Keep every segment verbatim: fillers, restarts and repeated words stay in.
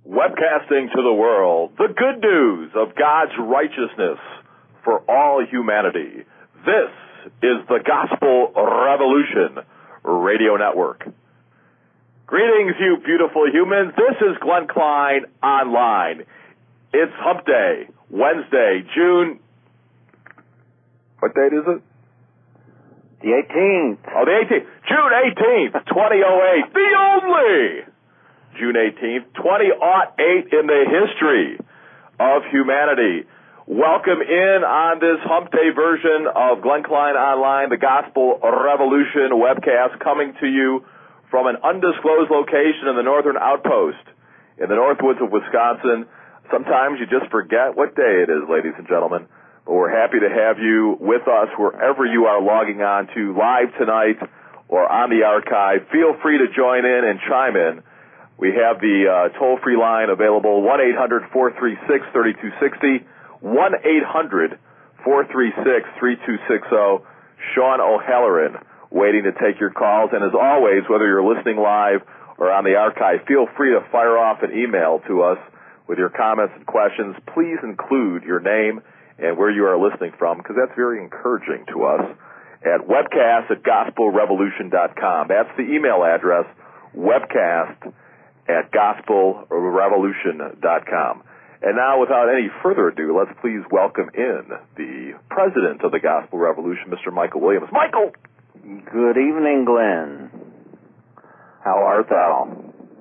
Webcasting to the world, the good news of God's righteousness for all humanity. This is the Gospel Revolution Radio Network. Greetings, you beautiful humans. This is Glenn Klein Online. It's Hump Day, Wednesday, June... What date is it? The eighteenth. Oh, the eighteenth. June eighteenth, twenty oh eight. The only June eighteenth, twenty oh eight in the history of humanity. Welcome in on this Hump Day version of Glenn Klein Online, the Gospel Revolution webcast, coming to you from an undisclosed location in the Northern Outpost in the Northwoods of Wisconsin. Sometimes you just forget what day it is, ladies and gentlemen. We're happy to have you with us wherever you are logging on to live tonight or on the archive. Feel free to join in and chime in. We have the uh, toll-free line available, one eight hundred, four three six, three two six zero, one eight hundred, four three six, three two six zero. Sean O'Halloran waiting to take your calls. And as always, whether you're listening live or on the archive, feel free to fire off an email to us with your comments and questions. Please include your name and where you are listening from, because that's very encouraging to us, at webcast at gospel revolution dot com. That's the email address, webcast at gospel revolution dot com. And now, without any further ado, let's please welcome in the president of the Gospel Revolution, Mister Michael Williams. Michael! Good evening, Glenn. How art thou?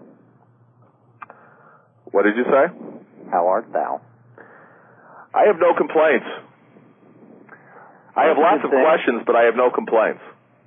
What did you say? How art thou? I have no complaints. I have lots of questions, but I have no complaints.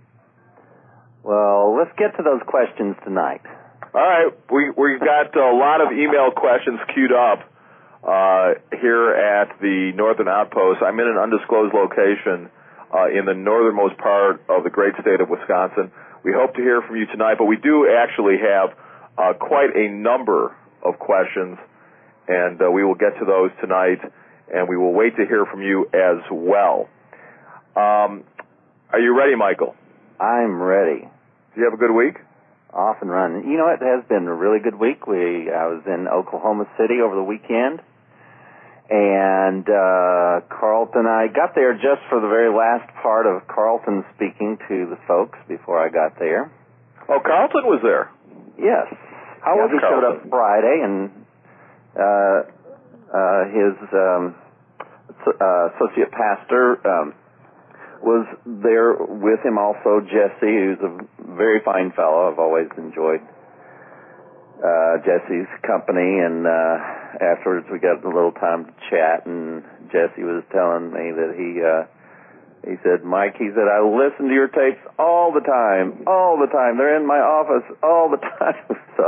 Well, let's get to those questions tonight. All right. We, we've got a lot of email questions queued up uh, here at the Northern Outpost. I'm in an undisclosed location uh, in the northernmost part of the great state of Wisconsin. We hope to hear from you tonight, but we do actually have uh, quite a number of questions, and uh, we will get to those tonight. And we will wait to hear from you as well. Um, are you ready, Michael? I'm ready. Do you have a good week? Off and running. You know, it has been a really good week. We I was in Oklahoma City over the weekend, and uh, Carlton, I got there just for the very last part of Carlton speaking to the folks before I got there. Oh, Carlton was there? Yes. How yeah, was he Carlton? showed up Friday, and uh, uh, his... Um, Uh, associate pastor um, was there with him also, Jesse, who's a very fine fellow. I've always enjoyed uh, Jesse's company, and uh, afterwards we got a little time to chat, and Jesse was telling me that he uh, he said, Mike, he said, I listen to your tapes all the time, all the time. They're in my office all the time. so,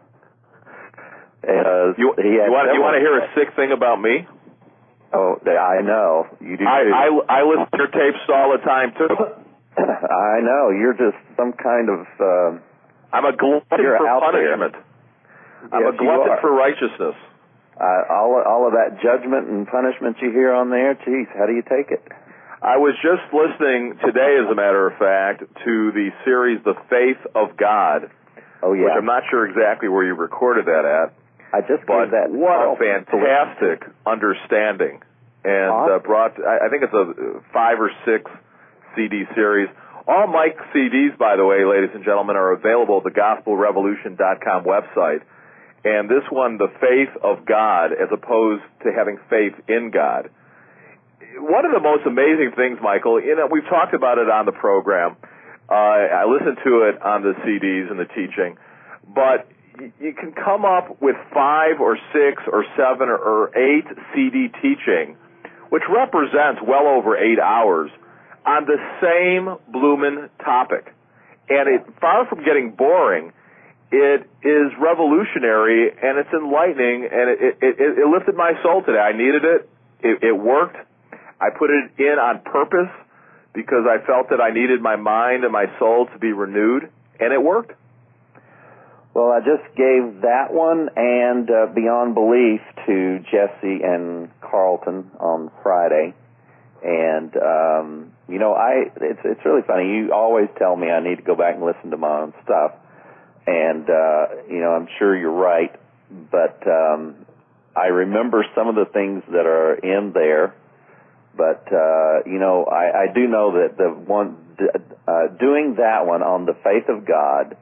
and, uh, you, he you, want, you want to hear a sick thing about me? Oh, I know. You do. I, I, I listen to your tapes all the time, too. I know. You're just some kind of... Uh, I'm a glutton for punishment. There. I'm yes, a glutton for righteousness. Uh, all, all of that judgment and punishment you hear on there, geez, how do you take it? I was just listening today, as a matter of fact, to the series The Faith of God. Oh, yeah. Which I'm not sure exactly where you recorded that at. I just but gave that. What a fantastic understanding, and awesome. uh, brought. I, I think it's a five or six C D series. All Mike's C Ds, by the way, ladies and gentlemen, are available at the gospel revolution dot com website. And this one, The Faith of God, as opposed to having faith in God. One of the most amazing things, Michael, you know, we've talked about it on the program. Uh, I listened to it on the C Ds and the teaching, but you can come up with five or six or seven or, or eight C D teaching, which represents well over eight hours, on the same bloomin' topic. And it, far from getting boring, it is revolutionary and it's enlightening, and it, it, it, it lifted my soul today. I needed it. It, it worked. I put it in on purpose because I felt that I needed my mind and my soul to be renewed, and it worked. Well, I just gave that one and uh, Beyond Belief to Jesse and Carlton on Friday. And, um, you know, I it's it's really funny. You always tell me I need to go back and listen to my own stuff. And, uh, you know, I'm sure you're right. but um, I remember some of the things that are in there. But uh, you know, I, I do know that the one uh, doing that one on the faith of God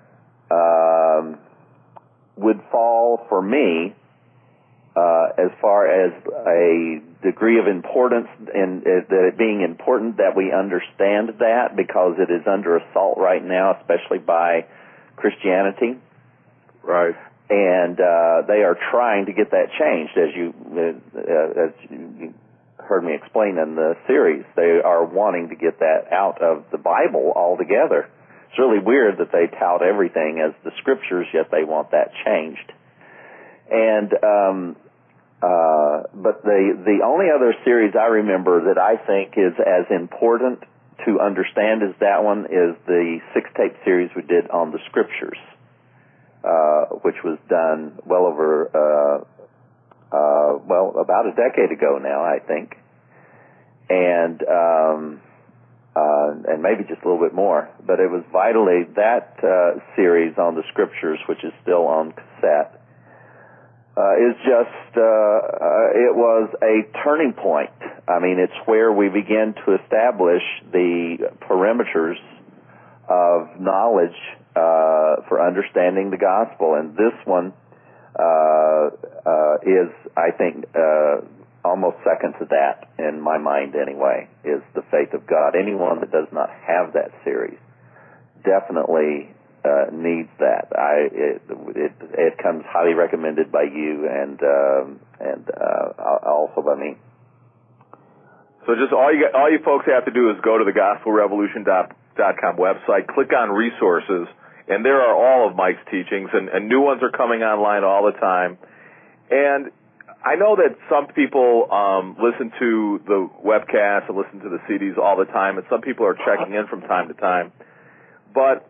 um, would fall for me uh, as far as a degree of importance, and uh, that it being important that we understand that, because it is under assault right now, especially by Christianity. Right. And uh, they are trying to get that changed, as you uh, as you heard me explain in the series. They are wanting to get that out of the Bible altogether. It's really weird that they tout everything as the Scriptures, yet they want that changed. And um, uh, but the the only other series I remember that I think is as important to understand as that one is the six-tape series we did on the Scriptures, uh, which was done well over, uh, uh, well, about a decade ago now, I think. And, um, uh, and maybe just a little bit more. But it was vitally, that uh, series on the Scriptures, which is still on cassette, uh, is just, uh, uh, it was a turning point. I mean, it's where we begin to establish the perimeters of knowledge uh, for understanding the gospel. And this one uh, uh, is, I think, uh, almost second to that in my mind anyway, is the faith of God. Anyone that does not have that series definitely uh, needs that. I it, it it comes highly recommended by you and um, and uh, also by me. So just all you all you folks have to do is go to the gospel revolution dot com website, click on resources, and there are all of Mike's teachings, and, and new ones are coming online all the time. And I know that some people um, listen to the webcast and listen to the C Ds all the time, and some people are checking in from time to time. But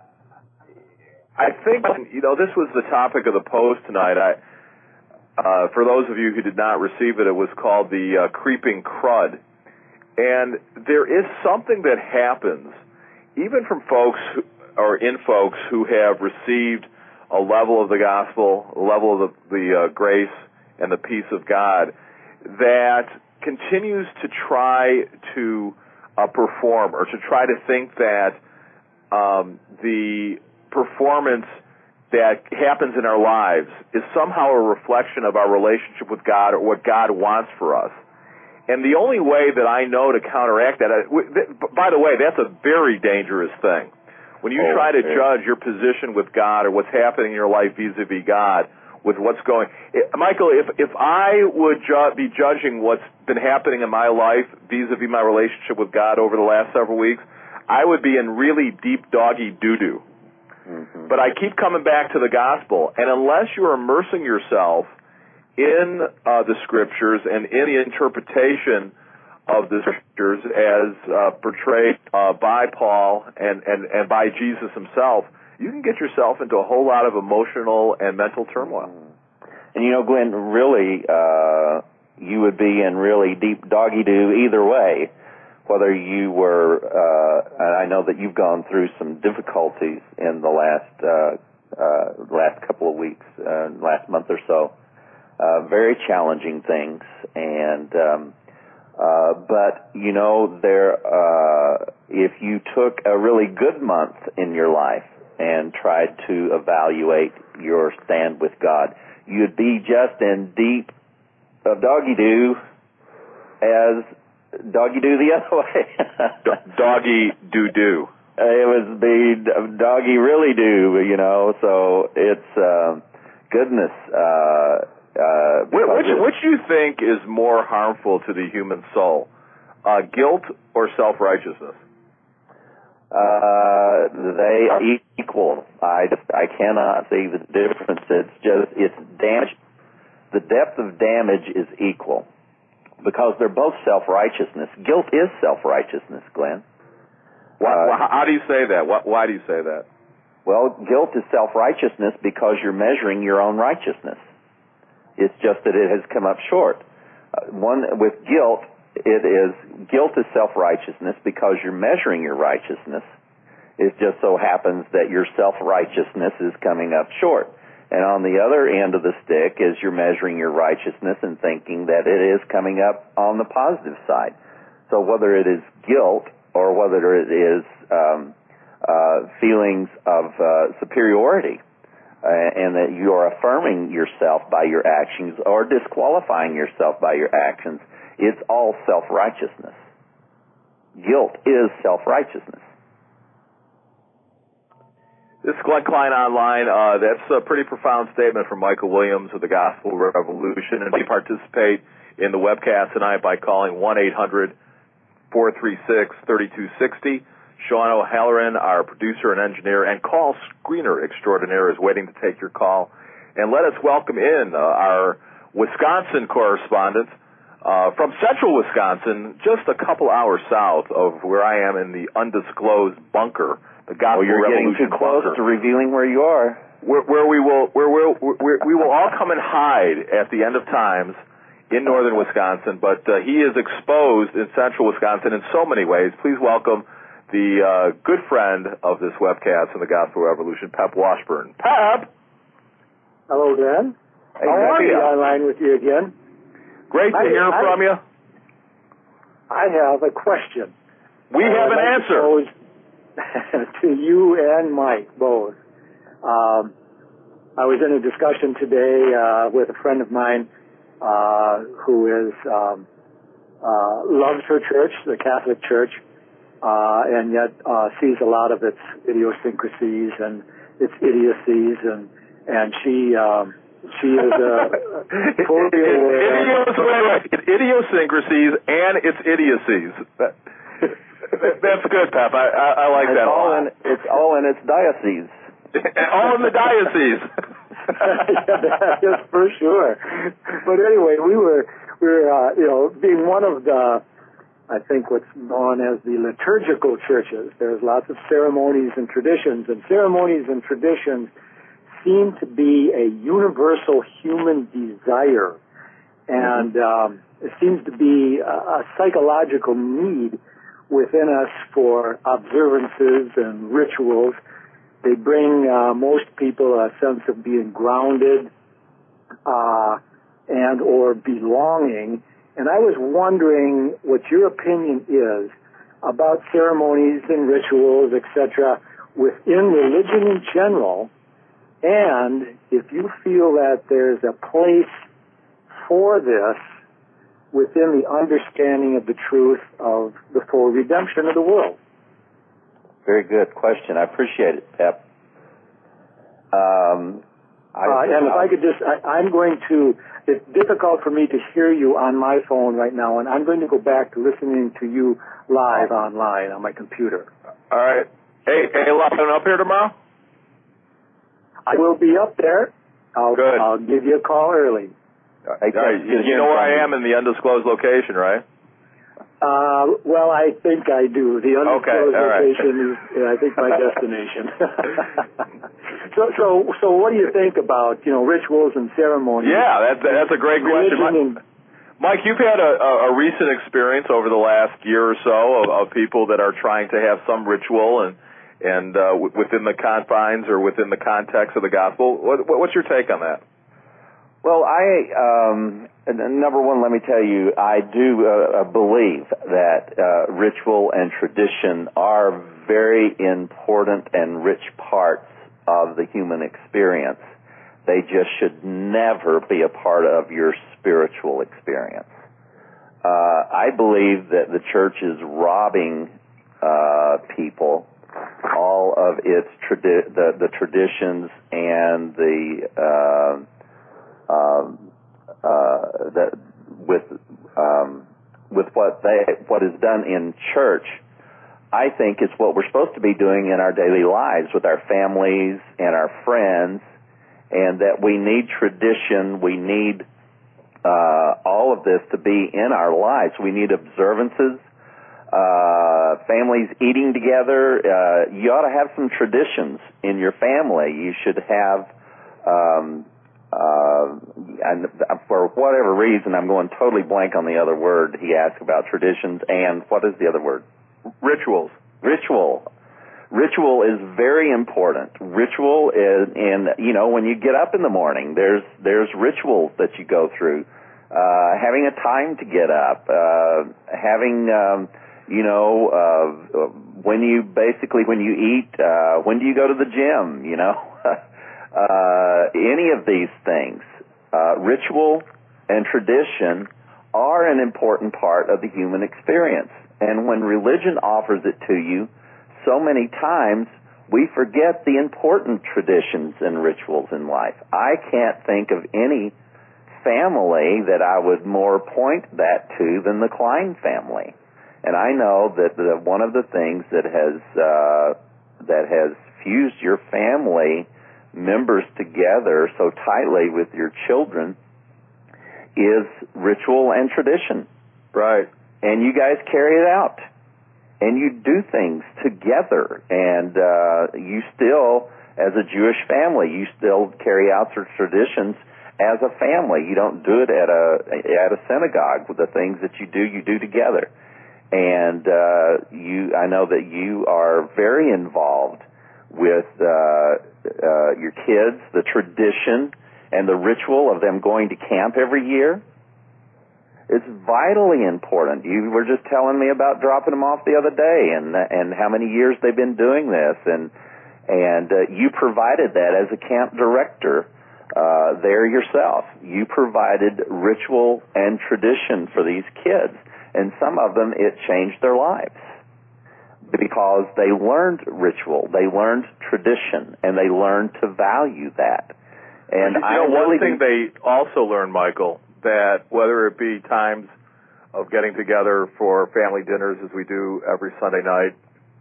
I think, you know, this was the topic of the post tonight. I, uh, for those of you who did not receive it, it was called the uh, creeping crud. And there is something that happens, even from folks who, or in folks who have received a level of the gospel, a level of the, the uh, grace and the peace of God, that continues to try to uh, perform, or to try to think that um, the performance that happens in our lives is somehow a reflection of our relationship with God, or what God wants for us. And the only way that I know to counteract that, by the way, that's a very dangerous thing. When you oh, try to yeah. judge your position with God, or what's happening in your life vis-a-vis God, with what's going, Michael, if if I would ju- be judging what's been happening in my life vis-a-vis my relationship with God over the last several weeks, I would be in really deep doggy doo-doo. Mm-hmm. But I keep coming back to the gospel, and unless you're immersing yourself in uh, the Scriptures and in the interpretation of the Scriptures as uh, portrayed uh, by Paul and, and, and by Jesus himself, you can get yourself into a whole lot of emotional and mental turmoil. And you know, Glenn, really, uh, you would be in really deep doggy-doo either way, whether you were, uh, and I know that you've gone through some difficulties in the last uh, uh, last couple of weeks, uh, last month or so, uh, very challenging things, and um, uh, but you know, there, uh, if you took a really good month in your life and tried to evaluate your stand with God, you'd be just in deep of doggy-doo as doggy-doo the other way. Doggy doo-doo. It was be doggy really do, you know, so it's, uh, goodness. Uh, uh, which, which do you think is more harmful to the human soul, uh, guilt or self-righteousness? Uh, they are equal. I, I cannot see the difference. It's just, it's damage. The depth of damage is equal because they're both self-righteousness. Guilt is self-righteousness, Glenn. Why, uh, how do you say that? Why, why do you say that? Well, guilt is self-righteousness because you're measuring your own righteousness. It's just that it has come up short. Uh, one, with guilt, it is, guilt is self-righteousness because you're measuring your righteousness. It just so happens that your self-righteousness is coming up short. And on the other end of the stick is you're measuring your righteousness and thinking that it is coming up on the positive side. So whether it is guilt or whether it is um, uh, feelings of uh, superiority, uh, and that you are affirming yourself by your actions or disqualifying yourself by your actions, it's all self-righteousness. Guilt is self-righteousness. This is Glenn Klein Online. Uh, that's a pretty profound statement from Michael Williams of the Gospel Revolution. And we participate in the webcast tonight by calling one eight hundred, four three six, three two six zero. Sean O'Halloran, our producer and engineer and call screener extraordinaire, is waiting to take your call. And let us welcome in uh, our Wisconsin correspondent uh, from central Wisconsin, just a couple hours south of where I am in the undisclosed bunker. The Gospel well, you're Revolution getting too close bunker, to revealing where you are. Where, where we will, where we'll, where we will all come and hide at the end of times in northern Wisconsin. But uh, he is exposed in central Wisconsin in so many ways. Please welcome the uh, good friend of this webcast in the Gospel Revolution, Pep Washburn. Pep. Hello, Dan. Hey, How are you? you? Online with you again. Great to I, hear I, from you. I have a question. We I have an like answer. To, pose to you and Mike both. Um, I was in a discussion today uh, with a friend of mine uh, who is um, uh, loves her church, the Catholic Church, uh, and yet uh, sees a lot of its idiosyncrasies and its idiocies, and and she um, she is a totally aware. It's idiosyncrasies and its idiocies. That's good, Pep. I, I, I like it's that all a lot. In, it's all in its diocese. All in the diocese. Yeah, that's for sure. But anyway, we were we were uh, you know being one of the, I think what's known as the liturgical churches. There's lots of ceremonies and traditions, and ceremonies and traditions seem to be a universal human desire, and um, it seems to be a, a psychological need within us for observances and rituals. They bring uh, most people a sense of being grounded uh, and or belonging. And I was wondering what your opinion is about ceremonies and rituals, et cetera, within religion in general, and if you feel that there's a place for this within the understanding of the truth of the full redemption of the world. Very good question. I appreciate it, Pep. Um, I, uh, and if I could just, I, I'm going to, it's difficult for me to hear you on my phone right now, and I'm going to go back to listening to you live online on my computer. All right. Hey, hey, Lachlan, up here tomorrow? I will be up there. I'll, Good. I'll give you a call early. Hey, All right. You, you know where I am in the undisclosed location, right? Uh, well, I think I do. The undisclosed Okay, all right. location is, I think, my destination. so, so, so, what do you think about you know rituals and ceremonies? Yeah, that's that's a great question, Mike. Mike, you've had a, a, a recent experience over the last year or so of, of people that are trying to have some ritual and and uh, w- within the confines or within the context of the gospel. What, what's your take on that? Well, I, um, number one, let me tell you, I do uh, believe that uh, ritual and tradition are very important and rich parts of the human experience. They just should never be a part of your spiritual experience. Uh, I believe that the church is robbing uh, people all of its tradi- the, the traditions and the uh, Um, uh, that with um, with what they what is done in church, I think it's what we're supposed to be doing in our daily lives with our families and our friends, and that we need tradition. We need uh, all of this to be in our lives. We need observances. Uh, families eating together. Uh, you ought to have some traditions in your family. You should have. Um, Uh, and for whatever reason, I'm going totally blank on the other word he asked about traditions and what is the other word? Rituals. Ritual. ritual is very important. Ritual is, and you know, when you get up in the morning, there's there's rituals that you go through. Uh, having a time to get up, uh, having, um, you know, uh, when you basically when you eat, uh, when do you go to the gym? You know, uh, any of these things, uh, ritual and tradition are an important part of the human experience. And when religion offers it to you, so many times we forget the important traditions and rituals in life. I can't think of any family that I would more point that to than the Klein family. And I know that the, one of the things that has uh, that has fused your family members together so tightly with your children is ritual and tradition. Right. And you guys carry it out. And you do things together. And uh, you still, as a Jewish family, you still carry out your traditions as a family. You don't do it at a at a synagogue. The things that you do, you do together. And uh, you, I know that you are very involved with uh, uh, your kids, the tradition and the ritual of them going to camp every year. It's vitally important. You were just telling me about dropping them off the other day, and and how many years they've been doing this, and and uh, you provided that as a camp director uh, there yourself. You provided ritual and tradition for these kids, and some of them it changed their lives because they learned ritual, they learned tradition, and they learned to value that. And you I know, one really thing they also learned, Michael, that whether it be times of getting together for family dinners as we do every Sunday night,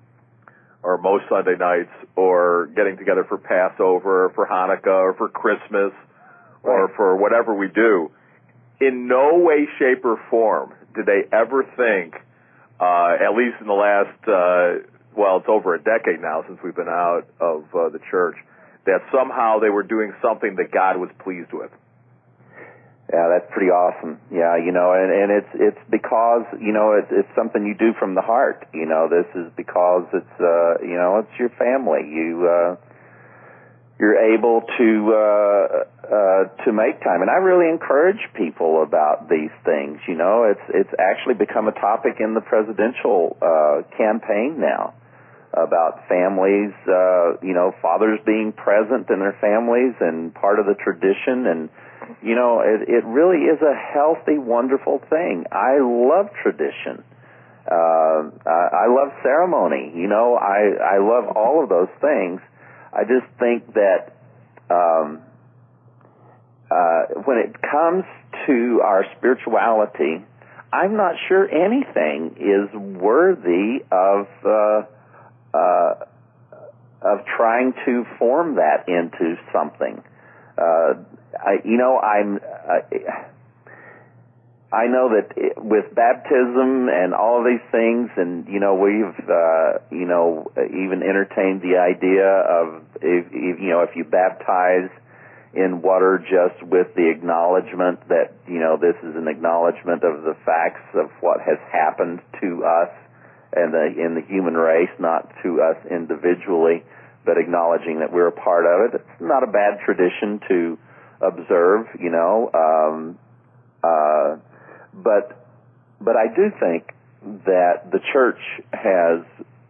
or most Sunday nights, or getting together for Passover, or for Hanukkah, or for Christmas, or right. for whatever we do, in no way, shape, or form did they ever think, uh, at least in the last, uh, well, it's over a decade now since we've been out of uh, the church, that somehow they were doing something that God was pleased with. Yeah, that's pretty awesome. Yeah, you know, and, and it's it's because, you know, it, it's something you do from the heart. You know, this is because it's, uh, you know, it's your family. You, uh, you're able to, uh, uh, to make time. And I really encourage people about these things. You know, it's, it's actually become a topic in the presidential, uh, campaign now about families, uh, you know, fathers being present in their families and part of the tradition. And, you know, it, it really is a healthy, wonderful thing. I love tradition. Uh, I, I love ceremony. You know, I, I love all of those things. I just think that um, uh, when it comes to our spirituality, I'm not sure anything is worthy of uh, uh, of trying to form that into something. Uh, I, you know, I'm. I, I know that it, with baptism and all of these things, and you know, we've uh, you know even entertained the idea of if, if you know if you baptize in water just with the acknowledgement that you know this is an acknowledgement of the facts of what has happened to us and the, in the human race, not to us individually, but acknowledging that we're a part of it. It's not a bad tradition to observe, you know. Um, uh, but but I do think that the church has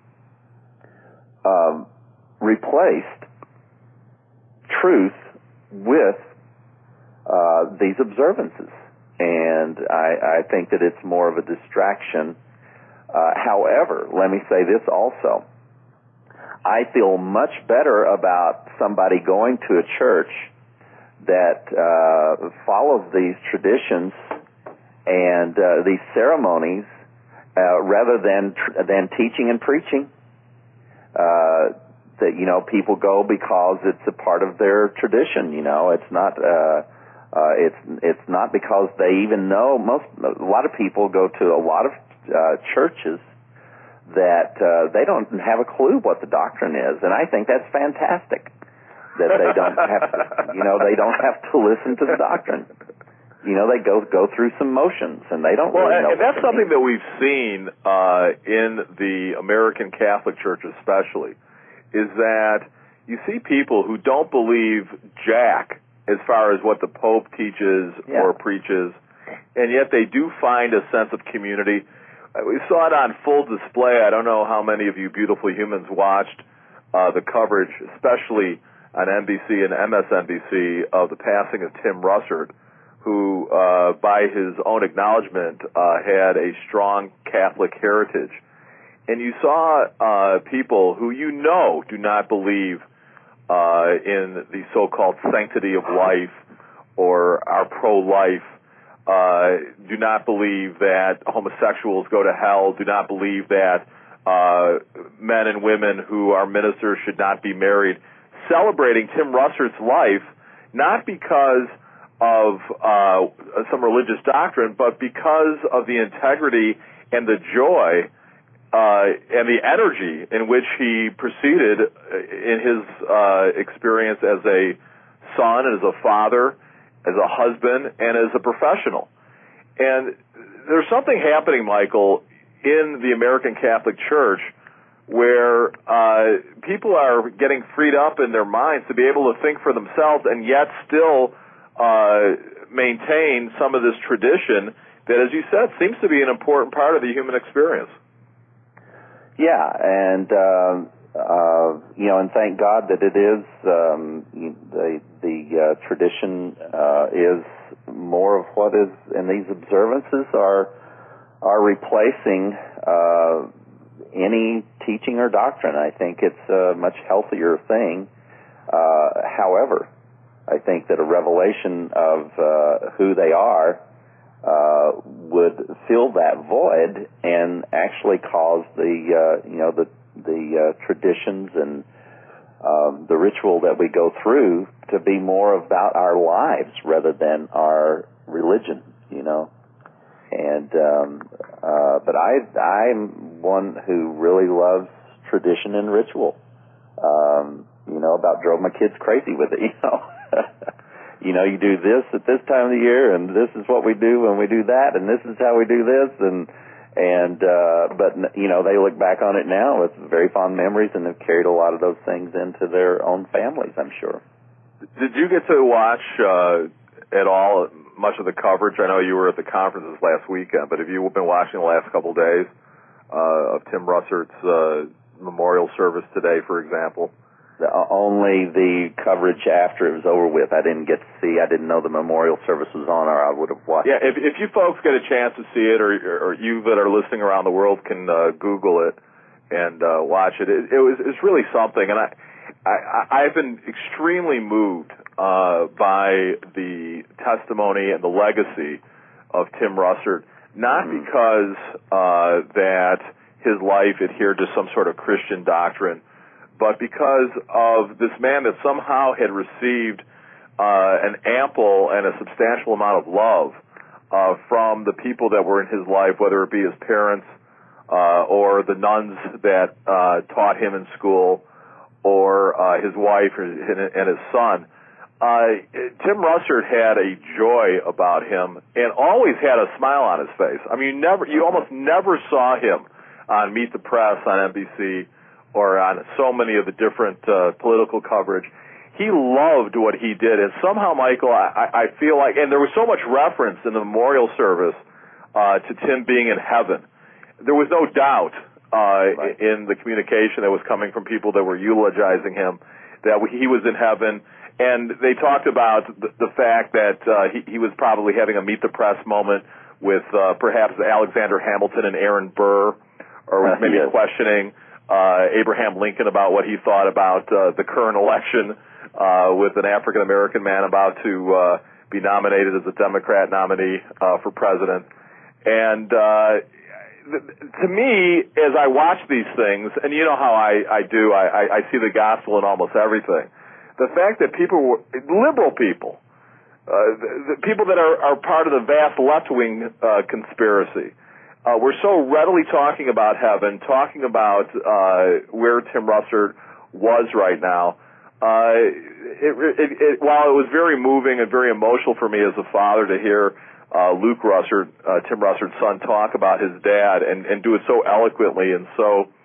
um, replaced truth with uh, these observances, and I, I think that it's more of a distraction. Uh, however, let me say this also. I feel much better about somebody going to a church that uh, follows these traditions and uh, these ceremonies uh, rather than tr- than teaching and preaching. Uh, that you know people go because it's a part of their tradition. You know, it's not uh, uh, it's it's not because they even know. Most a lot of people go to a lot of uh, churches that uh, they don't have a clue what the doctrine is, and I think that's fantastic. That they don't have to, you know, they don't have to listen to the doctrine. You know, they go go through some motions, and they don't well, really know. And that's something mean. that we've seen uh, in the American Catholic Church, especially. is that you see people who don't believe jack as far as what the Pope teaches yeah. or preaches, and yet they do find a sense of community. We saw it on full display. I don't know how many of you beautiful humans watched uh, the coverage, especially on N B C and M S N B C, of the passing of Tim Russert, who, uh, by his own acknowledgement, uh, had a strong Catholic heritage. And you saw uh, people who you know do not believe uh, in the so-called sanctity of life or are pro-life, uh, do not believe that homosexuals go to hell, do not believe that uh, men and women who are ministers should not be married, celebrating Tim Russert's life, not because of uh, some religious doctrine, but because of the integrity and the joy uh, and the energy in which he proceeded in his uh, experience as a son, as a father, as a husband, and as a professional. And there's something happening, Michael, in the American Catholic Church where uh, people are getting freed up in their minds to be able to think for themselves and yet still uh, maintain some of this tradition that, as you said, seems to be an important part of the human experience. Yeah, and uh, uh, you know, and thank God that it is um, the the uh, tradition uh, is more of what is in these observances are are replacing uh, any teaching or doctrine. I think it's a much healthier thing. Uh, however, I think that a revelation of uh, who they are uh, would fill that void and actually cause the uh, you know the the uh, traditions and um, the ritual that we go through to be more about our lives rather than our religion. You know, and um, uh, but I I'm one who really loves tradition and ritual. Um, you know, about drove my kids crazy with it. You know. You know, you do this at this time of the year, and this is what we do when we do that, and this is how we do this, and and uh, but you know, they look back on it now with very fond memories, and have carried a lot of those things into their own families, I'm sure. Did you get to watch uh, at all much of the coverage? I know you were at the conferences last weekend, but have you been watching the last couple of days uh, of Tim Russert's uh, memorial service today, for example? The, uh, only the coverage after it was over with. I didn't get to see. I didn't know the memorial service was on, or I would have watched. Yeah, if, if you folks get a chance to see it, or, or you that are listening around the world can uh, Google it and uh, watch it. it. It was it's really something, and I, I I've been extremely moved uh, by the testimony and the legacy of Tim Russert. Not mm-hmm. because uh, that his life adhered to some sort of Christian doctrine, but because of this man that somehow had received uh, an ample and a substantial amount of love uh, from the people that were in his life, whether it be his parents uh, or the nuns that uh, taught him in school, or uh, his wife and his son. Uh, Tim Russert had a joy about him and always had a smile on his face. I mean, you never, you almost never saw him on Meet the Press on N B C or on so many of the different uh, political coverage. He loved what he did, and somehow, Michael, I, I feel like, and there was so much reference in the memorial service uh, to Tim being in heaven. There was no doubt uh, right. in the communication that was coming from people that were eulogizing him that he was in heaven, and they talked about the, the fact that uh, he, he was probably having a Meet the Press moment with uh, perhaps Alexander Hamilton and Aaron Burr, or was maybe yes. questioning Uh, Abraham Lincoln about what he thought about uh, the current election uh, with an African-American man about to uh, be nominated as a Democrat nominee uh, for president. And uh, th- to me, as I watch these things, and you know how I, I do, I, I, I see the gospel in almost everything. The fact that people, were, liberal people, uh, the, the people that are, are part of the vast left-wing uh, conspiracy, Uh, we're so readily talking about heaven, talking about uh, where Tim Russert was right now. Uh, it, it, it, while it was very moving and very emotional for me as a father to hear uh, Luke Russert, uh, Tim Russert's son, talk about his dad and, and do it so eloquently and so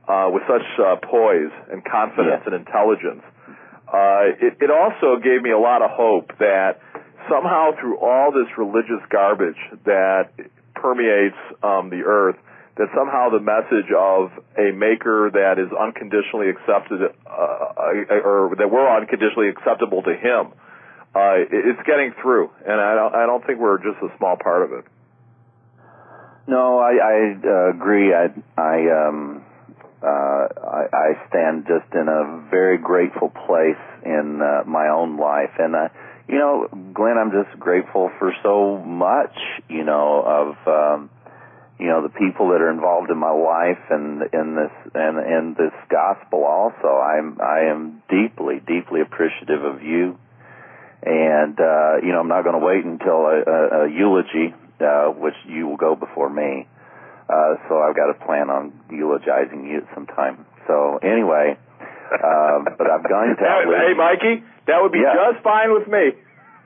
uh, with such uh, poise and confidence yeah. and intelligence. Uh, it, it also gave me a lot of hope that somehow through all this religious garbage that permeates um, the earth, that somehow the message of a maker that is unconditionally accepted, uh, or that we're unconditionally acceptable to him, uh, it's getting through. And I don't, I don't think we're just a small part of it. No, I, I uh, agree. I, I, um, uh, I, I stand just in a very grateful place in uh, my own life. And, uh, you know, Glenn, I'm just grateful for so much, you know, of, um, you know, the people that are involved in my life and in this and in this gospel also. I'm I am deeply, deeply appreciative of you. And uh, you know, I'm not going to wait until a, a, a eulogy, uh, which you will go before me. Uh, so I've got to plan on eulogizing you at some time. So anyway, uh, but I'm going to. Hey, Mikey, that would be yeah. just fine with me.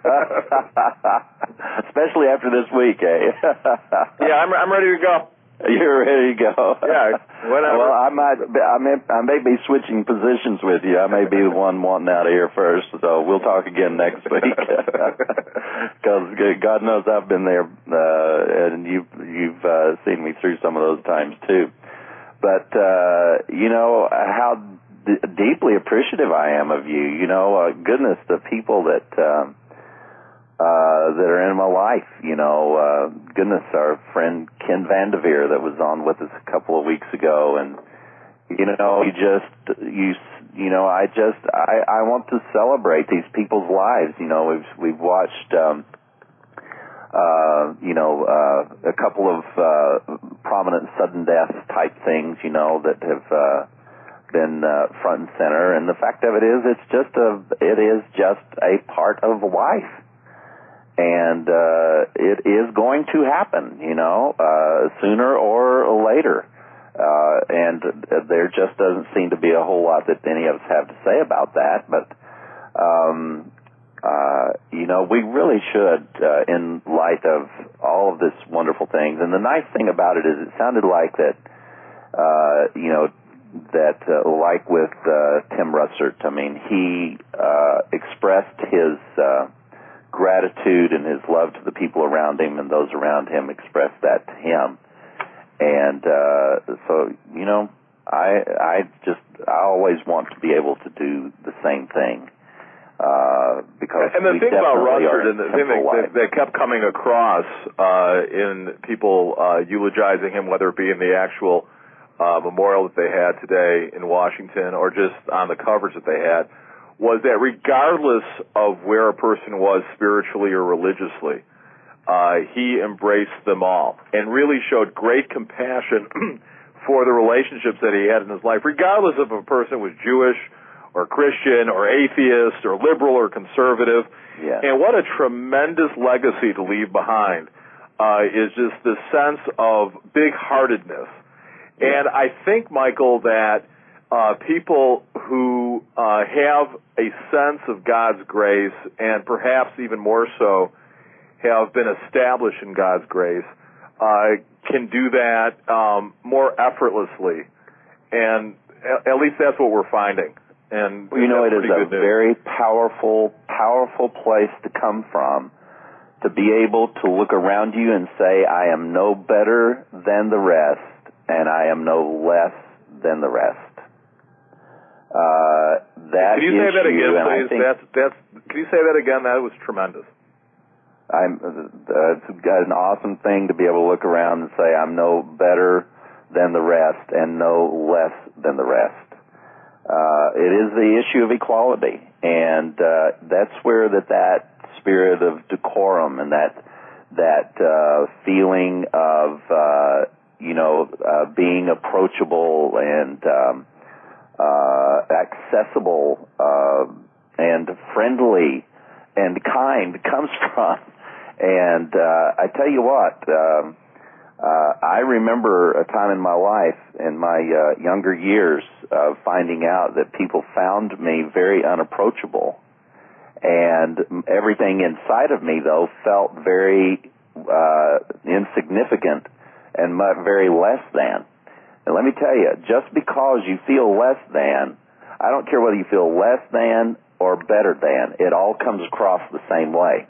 Especially after this week, eh? Yeah, I'm I'm ready to go. You're ready to go. Yeah, whatever. Well, I might, I may, I may be switching positions with you. I may be the one wanting out of here first, so we'll talk again next week. Because God knows I've been there, uh, and you've you've uh, seen me through some of those times too. But uh, you know how d- deeply appreciative I am of you. You know, uh, goodness, the people that. Um, Uh, that are in my life, you know, uh, goodness, our friend Ken Vandeveer that was on with us a couple of weeks ago, and, you know, you just, you, you know, I just, I, I want to celebrate these people's lives, you know, we've, we've watched, um, uh, you know, uh, a couple of, uh, prominent sudden death type things, you know, that have, uh, been, uh, front and center, and the fact of it is, it's just a, it is just a part of life. And uh, it is going to happen, you know, uh, sooner or later. Uh, and there just doesn't seem to be a whole lot that any of us have to say about that. But, um, uh, you know, we really should, uh, in light of all of this wonderful things. And the nice thing about it is it sounded like that, uh, you know, that uh, like with uh, Tim Russert, I mean, he uh, expressed his... Uh, gratitude and his love to the people around him, and those around him expressed that to him. And uh, so, you know, I I just I always want to be able to do the same thing uh, because and the we thing about Russert definitely and the thing that, that, that kept coming across uh, in people uh, eulogizing him, whether it be in the actual uh, memorial that they had today in Washington or just on the coverage that they had, was that regardless of where a person was spiritually or religiously, uh, he embraced them all and really showed great compassion for the relationships that he had in his life, regardless if a person was Jewish or Christian or atheist or liberal or conservative. Yeah. And what a tremendous legacy to leave behind uh, is just this sense of big-heartedness. Yeah. And I think, Michael, that Uh, people who uh, have a sense of God's grace and perhaps even more so have been established in God's grace uh, can do that um, more effortlessly. And at, at least that's what we're finding. And well, you know, it is a very powerful, powerful place to come from, to be able to look around you and say, I am no better than the rest, and I am no less than the rest. Uh, that can you say that again, please? Think, that's, that's, can you say that again? That was tremendous. I'm, uh, it's an awesome thing to be able to look around and say, I'm no better than the rest and no less than the rest. Uh, it is the issue of equality, and uh, that's where that, that spirit of decorum and that that uh, feeling of, uh, you know, uh, being approachable and um, Uh, accessible uh, and friendly and kind comes from. And uh, I tell you what, um, uh, I remember a time in my life, in my uh, younger years, of finding out that people found me very unapproachable. And everything inside of me, though, felt very uh, insignificant and very less than. And let me tell you, just because you feel less than, I don't care whether you feel less than or better than, it all comes across the same way.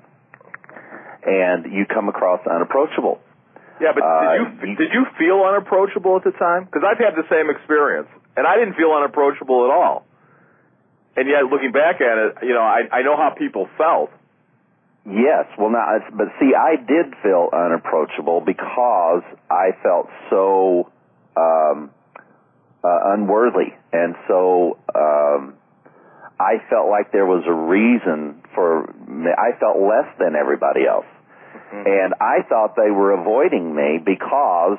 And you come across unapproachable. Yeah, but uh, did you, you did you feel unapproachable at the time? Because I've had the same experience, and I didn't feel unapproachable at all. And yet, looking back at it, you know, I, I know how people felt. Yes, well, now, it's, but see, I did feel unapproachable because I felt so um, uh, unworthy, and so um, I felt like there was a reason for me. I felt less than everybody else, mm-hmm. and I thought they were avoiding me because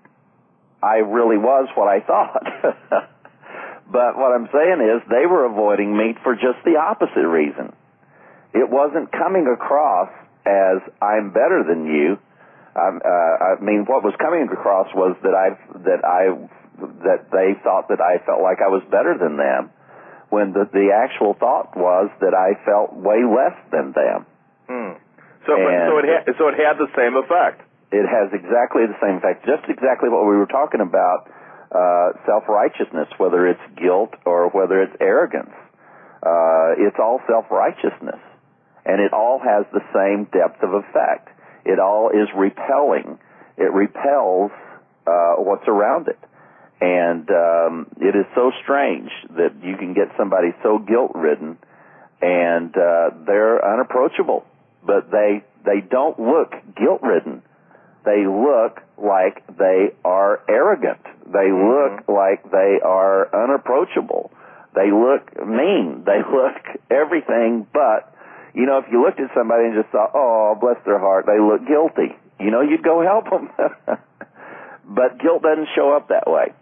I really was what I thought. But what I'm saying is they were avoiding me for just the opposite reason. It wasn't coming across as I'm better than you. Um, uh, I mean, what was coming across was that I that I that they thought that I felt like I was better than them, when the the actual thought was that I felt way less than them. Hmm. So, but, so it had, so it had the same effect. It has exactly the same effect. Just exactly what we were talking about. Uh, self-righteousness, whether it's guilt or whether it's arrogance. Uh, it's all self-righteousness. And it all has the same depth of effect. It all is repelling. It repels uh, what's around it. And um, it is so strange that you can get somebody so guilt-ridden and uh, they're unapproachable. But they, they don't look guilt-ridden. They look like they are arrogant. They look mm-hmm. like they are unapproachable. They look mean. They look everything but, you know, if you looked at somebody and just thought, oh, bless their heart, they look guilty, you know, you'd go help them. But guilt doesn't show up that way.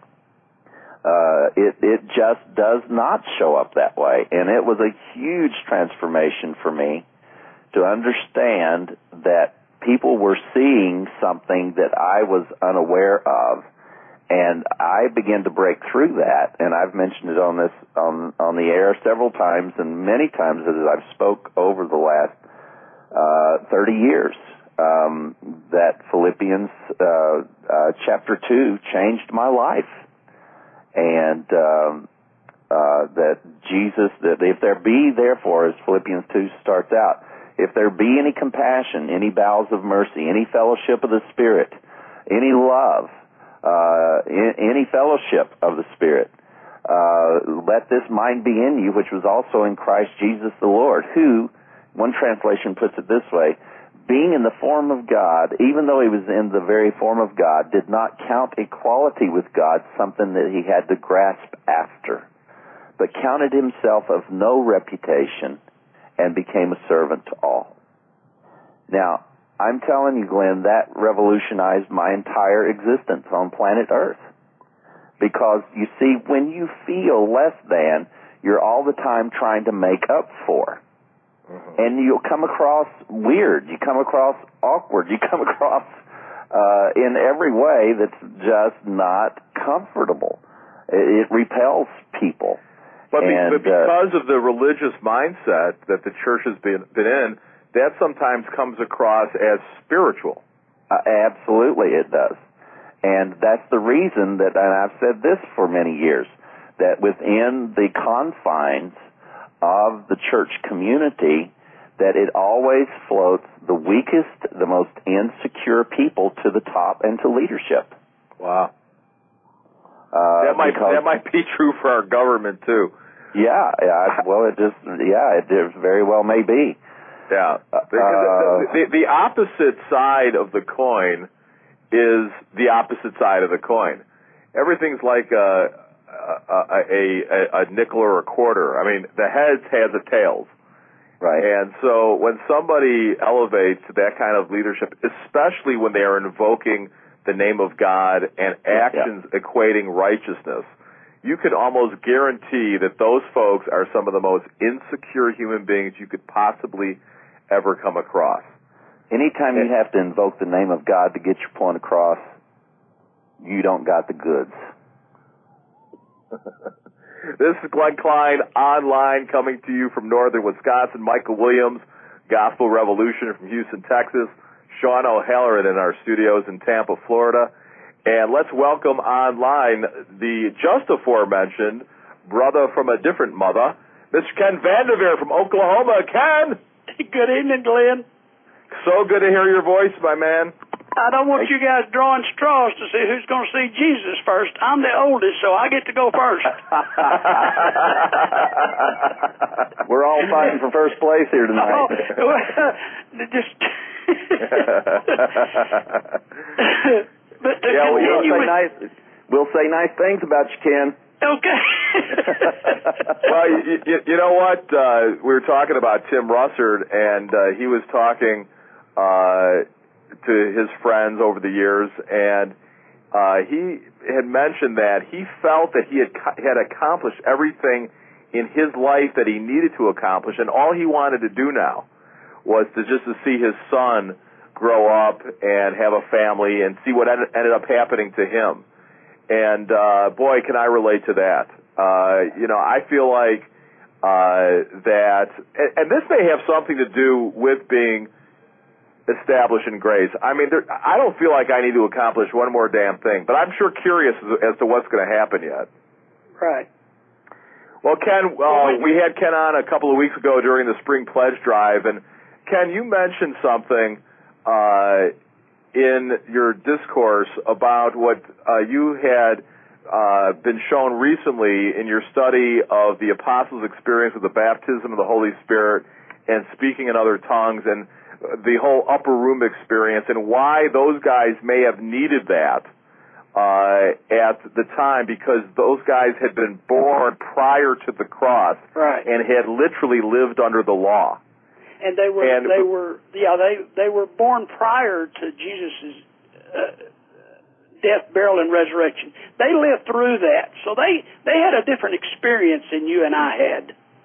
Uh, it, it just does not show up that way. And it was a huge transformation for me to understand that people were seeing something that I was unaware of, and I began to break through that. And I've mentioned it on this on on the air several times, and many times as I've spoke over the last uh, thirty years. Um, that Philippians uh, uh, chapter two changed my life, and um, uh, that Jesus, that if there be therefore, as Philippians two starts out, if there be any compassion, any bowels of mercy, any fellowship of the Spirit, any love, uh, any fellowship of the Spirit, uh, let this mind be in you, which was also in Christ Jesus the Lord, who, one translation puts it this way, being in the form of God, even though he was in the very form of God, did not count equality with God something that he had to grasp after, but counted himself of no reputation, and became a servant to all. Now, I'm telling you, Glenn, that revolutionized my entire existence on planet Earth. Because, you see, when you feel less than, you're all the time trying to make up for. Mm-hmm. And you'll come across weird. You come across awkward. You come across uh, in every way that's just not comfortable. It, it repels people. But, be, and, but because uh, of the religious mindset that the church has been, been in, that sometimes comes across as spiritual. Uh, absolutely, it does. And that's the reason that, and I've said this for many years, that within the confines of the church community, that it always floats the weakest, the most insecure people to the top and to leadership. Wow. Uh, that might that might be true for our government too. Yeah, yeah. Well, it just yeah, it very well may be. Yeah. Uh, the, the, the, the opposite side of the coin is the opposite side of the coin. Everything's like a a, a, a, a nickel or a quarter. I mean, the heads has the tails. Right. And so when somebody elevates that kind of leadership, especially when they are invoking the name of God and actions yeah. equating righteousness, you can almost guarantee that those folks are some of the most insecure human beings you could possibly ever come across. Anytime and, you have to invoke the name of God to get your point across, you don't got the goods. This is Glenn Klein, online, coming to you from northern Wisconsin. Michael Williams, Gospel Revolution from Houston, Texas. Sean O'Halloran in our studios in Tampa, Florida. And let's welcome online the just aforementioned brother from a different mother, Mister Ken Vanderveer from Oklahoma. Ken! Good evening, Glenn. So good to hear your voice, my man. I don't want you guys drawing straws to see who's going to see Jesus first. I'm the oldest, so I get to go first. We're all fighting for first place here tonight. Oh, just... But to yeah, well, continue we'll, say with, nice, we'll say nice things about you, Ken. Okay. Well, you, you, you know what? Uh, we were talking about Tim Russert, and uh, he was talking uh, to his friends over the years, and uh, he had mentioned that he felt that he had had accomplished everything in his life that he needed to accomplish, and all he wanted to do now was to just to see his son grow up and have a family and see what ended, ended up happening to him. And, uh, boy, can I relate to that. Uh, you know, I feel like uh, that, and, and this may have something to do with being established in grace. I mean, there, I don't feel like I need to accomplish one more damn thing, but I'm sure curious as, as to what's going to happen yet. Right. Well, Ken, uh, we had Ken on a couple of weeks ago during the Spring Pledge Drive, and Ken, you mentioned something Uh, in your discourse about what uh, you had uh, been shown recently in your study of the apostles' experience with the baptism of the Holy Spirit and speaking in other tongues and the whole upper room experience and why those guys may have needed that uh, at the time, because those guys had been born prior to the cross, right, and had literally lived under the law. And they were, and, they were, yeah, they they were born prior to Jesus' uh, death, burial, and resurrection. They lived through that, so they they had a different experience than you and I had.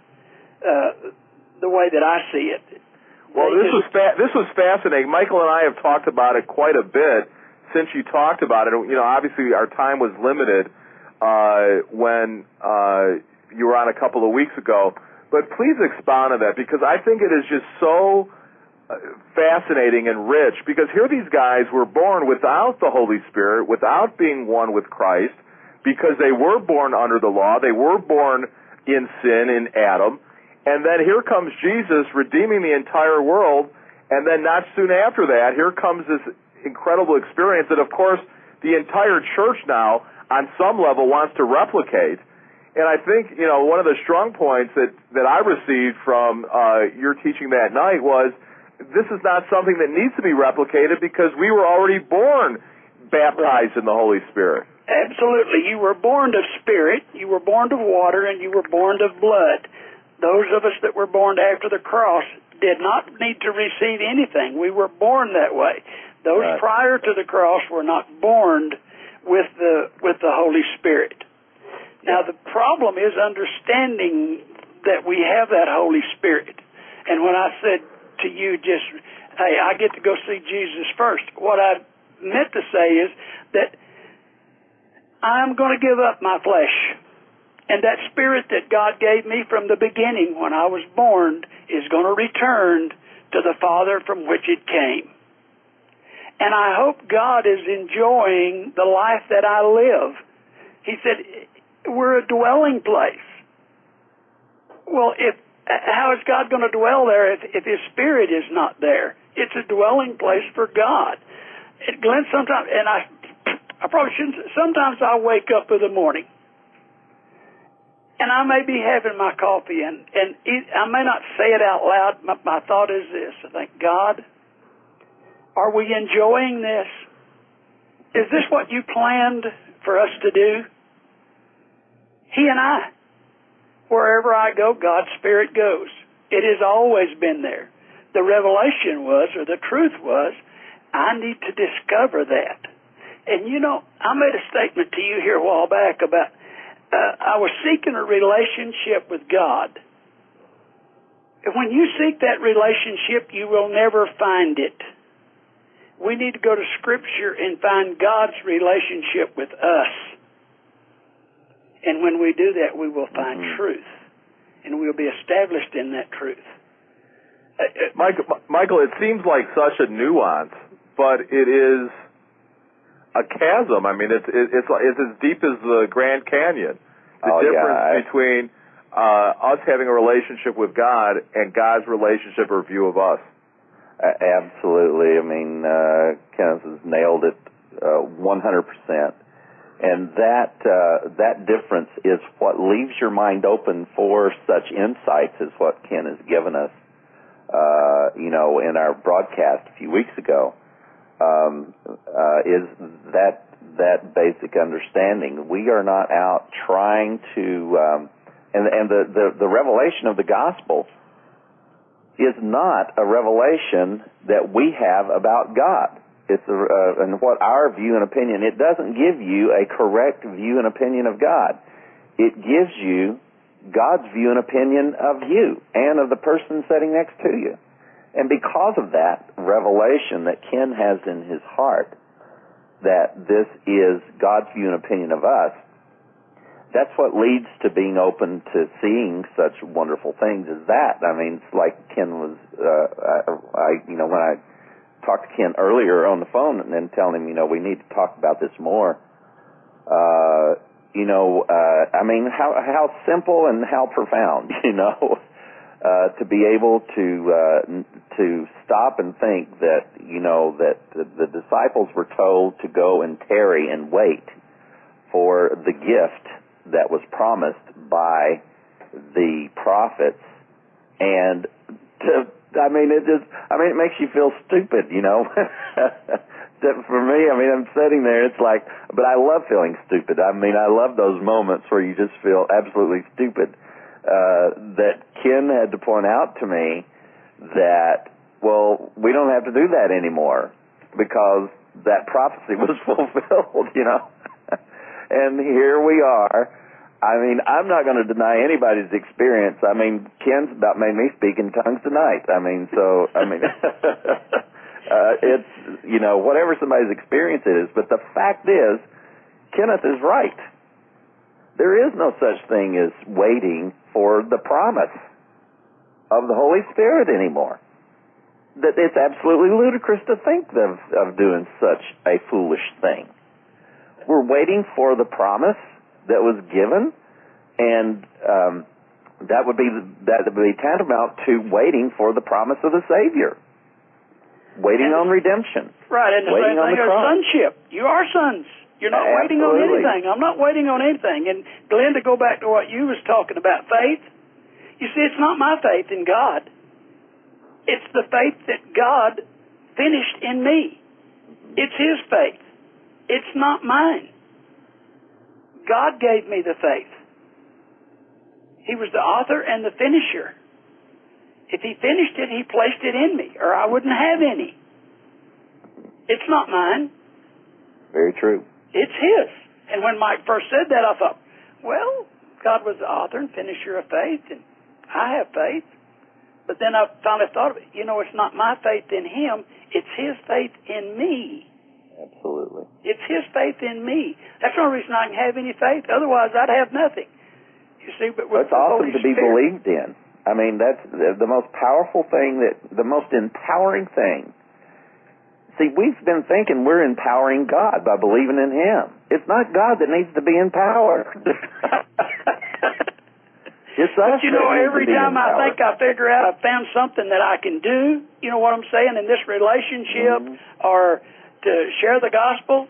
Uh, the way that I see it. Well, they this just, was fa- this was fascinating. Michael and I have talked about it quite a bit since you talked about it. You know, obviously our time was limited uh, when uh, you were on a couple of weeks ago. But please expound on that, because I think it is just so fascinating and rich, because here these guys were born without the Holy Spirit, without being one with Christ, because they were born under the law, they were born in sin, in Adam, and then here comes Jesus redeeming the entire world, and then not soon after that, here comes this incredible experience that, of course, the entire church now, on some level, wants to replicate. And I think, you know, one of the strong points that, that I received from uh, your teaching that night was this is not something that needs to be replicated because we were already born baptized in the Holy Spirit. Absolutely. You were born of spirit, you were born of water, and you were born of blood. Those of us that were born after the cross did not need to receive anything. We were born that way. Those right. prior to the cross were not born with the with the Holy Spirit. Now, the problem is understanding that we have that Holy Spirit. And when I said to you just, hey, I get to go see Jesus first, what I meant to say is that I'm going to give up my flesh. And that spirit that God gave me from the beginning when I was born is going to return to the Father from which it came. And I hope God is enjoying the life that I live. He said, we're a dwelling place. Well, if how is God going to dwell there if, if His Spirit is not there? It's a dwelling place for God. It, Glenn, sometimes, and I, I probably shouldn't. Sometimes I wake up in the morning, and I may be having my coffee, and and it, I may not say it out loud. My, my thought is this: I think, God, are we enjoying this? Is this what you planned for us to do? He and I. Wherever I go, God's Spirit goes. It has always been there. The revelation was, or the truth was, I need to discover that. And you know, I made a statement to you here a while back about, uh, I was seeking a relationship with God. And when you seek that relationship, you will never find it. We need to go to Scripture and find God's relationship with us. And when we do that, we will find mm-hmm. truth. And we'll be established in that truth. Michael, Michael, it seems like such a nuance, but it is, a chasm. I mean, it's it, it's it's as deep as the Grand Canyon. The oh, difference yeah, I, between uh, us having a relationship with God and God's relationship or view of us. Uh, absolutely. I mean, uh, Kenneth has nailed it uh, one hundred percent. And that uh, that difference is what leaves your mind open for such insights as what Ken has given us, uh, you know, in our broadcast a few weeks ago, um, uh, is that that basic understanding. We are not out trying to, um, and, and the, the, the revelation of the gospel is not a revelation that we have about God. It's a, uh, and what our view and opinion, it doesn't give you a correct view and opinion of God. It gives you God's view and opinion of you and of the person sitting next to you. And because of that revelation that Ken has in his heart, that this is God's view and opinion of us, that's what leads to being open to seeing such wonderful things as that. I mean, it's like Ken was, uh, I, I, you know, when I talked to Ken earlier on the phone and then telling him, you know, we need to talk about this more. Uh, you know, uh, I mean, how, how simple and how profound, you know, uh, to be able to, uh, to stop and think that, you know, that the, the disciples were told to go and tarry and wait for the gift that was promised by the prophets, and to, I mean, it just, I mean, it makes you feel stupid, you know. For me, I mean, I'm sitting there, it's like, but I love feeling stupid. I mean, I love those moments where you just feel absolutely stupid. Uh, that Ken had to point out to me that, well, we don't have to do that anymore because that prophecy was fulfilled, you know. And here we are. I mean, I'm not going to deny anybody's experience. I mean, Ken's about made me speak in tongues tonight. I mean, so, I mean, uh, it's, you know, whatever somebody's experience is. But the fact is, Kenneth is right. There is no such thing as waiting for the promise of the Holy Spirit anymore. That it's absolutely ludicrous to think of, of doing such a foolish thing. We're waiting for the promise that was given, and um, that would be that would be tantamount to waiting for the promise of the Savior, waiting and, on redemption. Right, and the waiting same thing as sonship. You are sons. You're not Absolutely. waiting on anything. I'm not waiting on anything. And Glenn, to go back to what you was talking about, faith. You see, it's not my faith in God. It's the faith that God finished in me. It's His faith. It's not mine. God gave me the faith. He was the author and the finisher. If He finished it, He placed it in me, or I wouldn't have any. It's not mine. Very true. It's His. And when Mike first said that, I thought, well, God was the author and finisher of faith, and I have faith. But then I finally thought of it. You know, it's not my faith in Him. It's His faith in me. Absolutely. It's His faith in me. That's the only reason I can have any faith. Otherwise, I'd have nothing. You see, but with it's the awesome Holy to be Spirit, believed in. I mean, that's the, the most powerful thing, that the most empowering thing. See, we've been thinking we're empowering God by believing in Him. It's not God that needs to be empowered. It's us. But you know, that need every to be time I empowered. think I figure out I've found something that I can do, you know what I'm saying, in this relationship, Mm-hmm. or to share the gospel,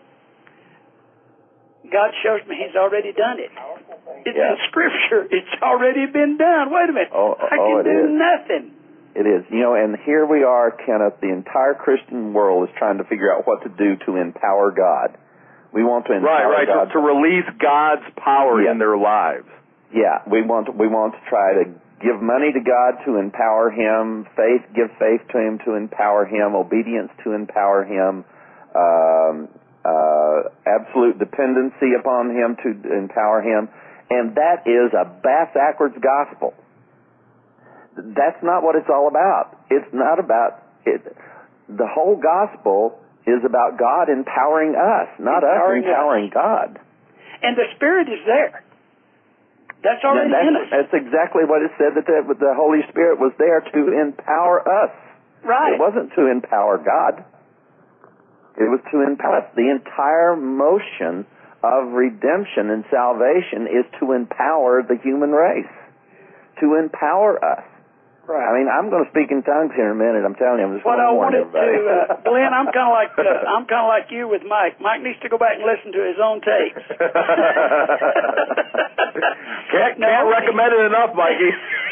God shows me He's already done it. It's Yeah. in Scripture. It's already been done. Wait a minute. Oh, I oh, can it do is. nothing. It is. You know, and here we are, Kenneth, the entire Christian world is trying to figure out what to do to empower God. We want to empower Right, right, God. to, to release God's power Yeah. in their lives. Yeah, we want to, we want to try to give money to God to empower Him, faith, give faith to Him to empower Him, obedience to empower Him, um, uh, absolute dependency upon Him to empower Him, and that is a bass-backwards gospel. That's not what it's all about. It's not about it. The whole gospel is about God empowering us, not Empowering us empowering us. God. And the Spirit is there. That's already that's, in us. That's exactly what it said, that the, the Holy Spirit was there to empower us. Right. It wasn't to empower God. It was to empower us. The entire motion of redemption and salvation is to empower the human race, to empower us. Right. I mean, I'm going to speak in tongues here in a minute. I'm telling you, I'm just Well, going to I warn wanted everybody. to, uh, Glenn. I'm kind of like uh, I'm kind of like you with Mike. Mike needs to go back and listen to his own tapes. can't No. can't recommend it enough, Mikey.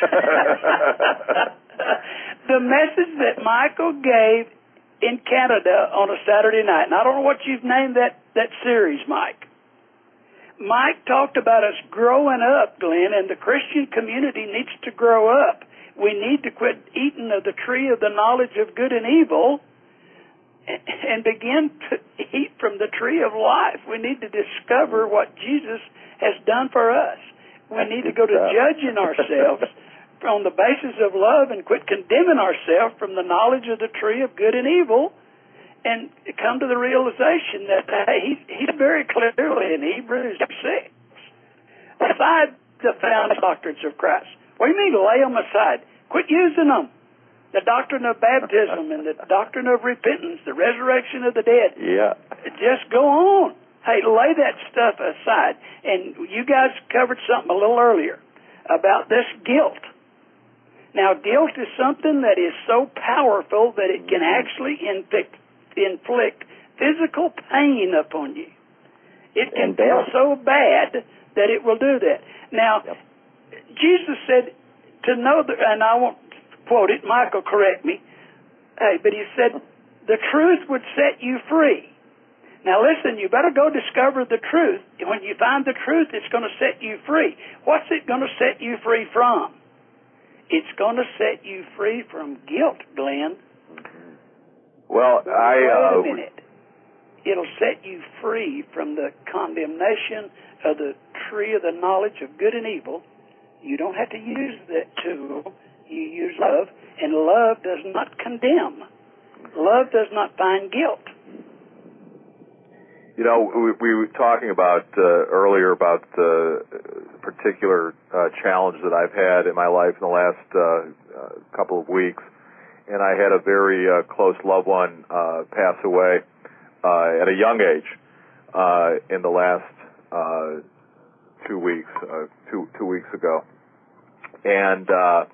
The message that Michael gave in Canada on a Saturday night, and I don't know what you've named that that series, Mike. Mike talked about us growing up, Glenn, and the Christian community needs to grow up. We need to quit eating of the tree of the knowledge of good and evil and begin to eat from the tree of life. We need to discover what Jesus has done for us. We need to go to judging ourselves on the basis of love and quit condemning ourselves from the knowledge of the tree of good and evil and come to the realization that uh, he, he's very clearly in Hebrews six. Aside the founding doctrines of Christ. What do you mean lay them aside? Quit using them. The doctrine of baptism and the doctrine of repentance, the resurrection of the dead. Yeah. Just go on. Hey, lay that stuff aside. And you guys covered something a little earlier about this guilt. Now, guilt is something that is so powerful that it can actually inflict, inflict physical pain upon you. It can feel so bad that it will do that. Now, yep. Jesus said to know, that, and I won't quote it, Michael, correct me, hey, but he said, the truth would set you free. Now listen, you better go discover the truth. When you find the truth, it's going to set you free. What's it going to set you free from? It's going to set you free from guilt, Glenn. Well, I... Uh, Wait a uh, minute. It'll set you free from the condemnation of the tree of the knowledge of good and evil. You don't have to use that tool. You use love, and love does not condemn. Love does not find guilt. You know, we, we were talking about uh, earlier about the particular uh, challenge that I've had in my life in the last uh, uh, couple of weeks, and I had a very uh, close loved one uh, pass away uh, at a young age uh, in the last uh, two weeks, uh, two two weeks ago. And uh,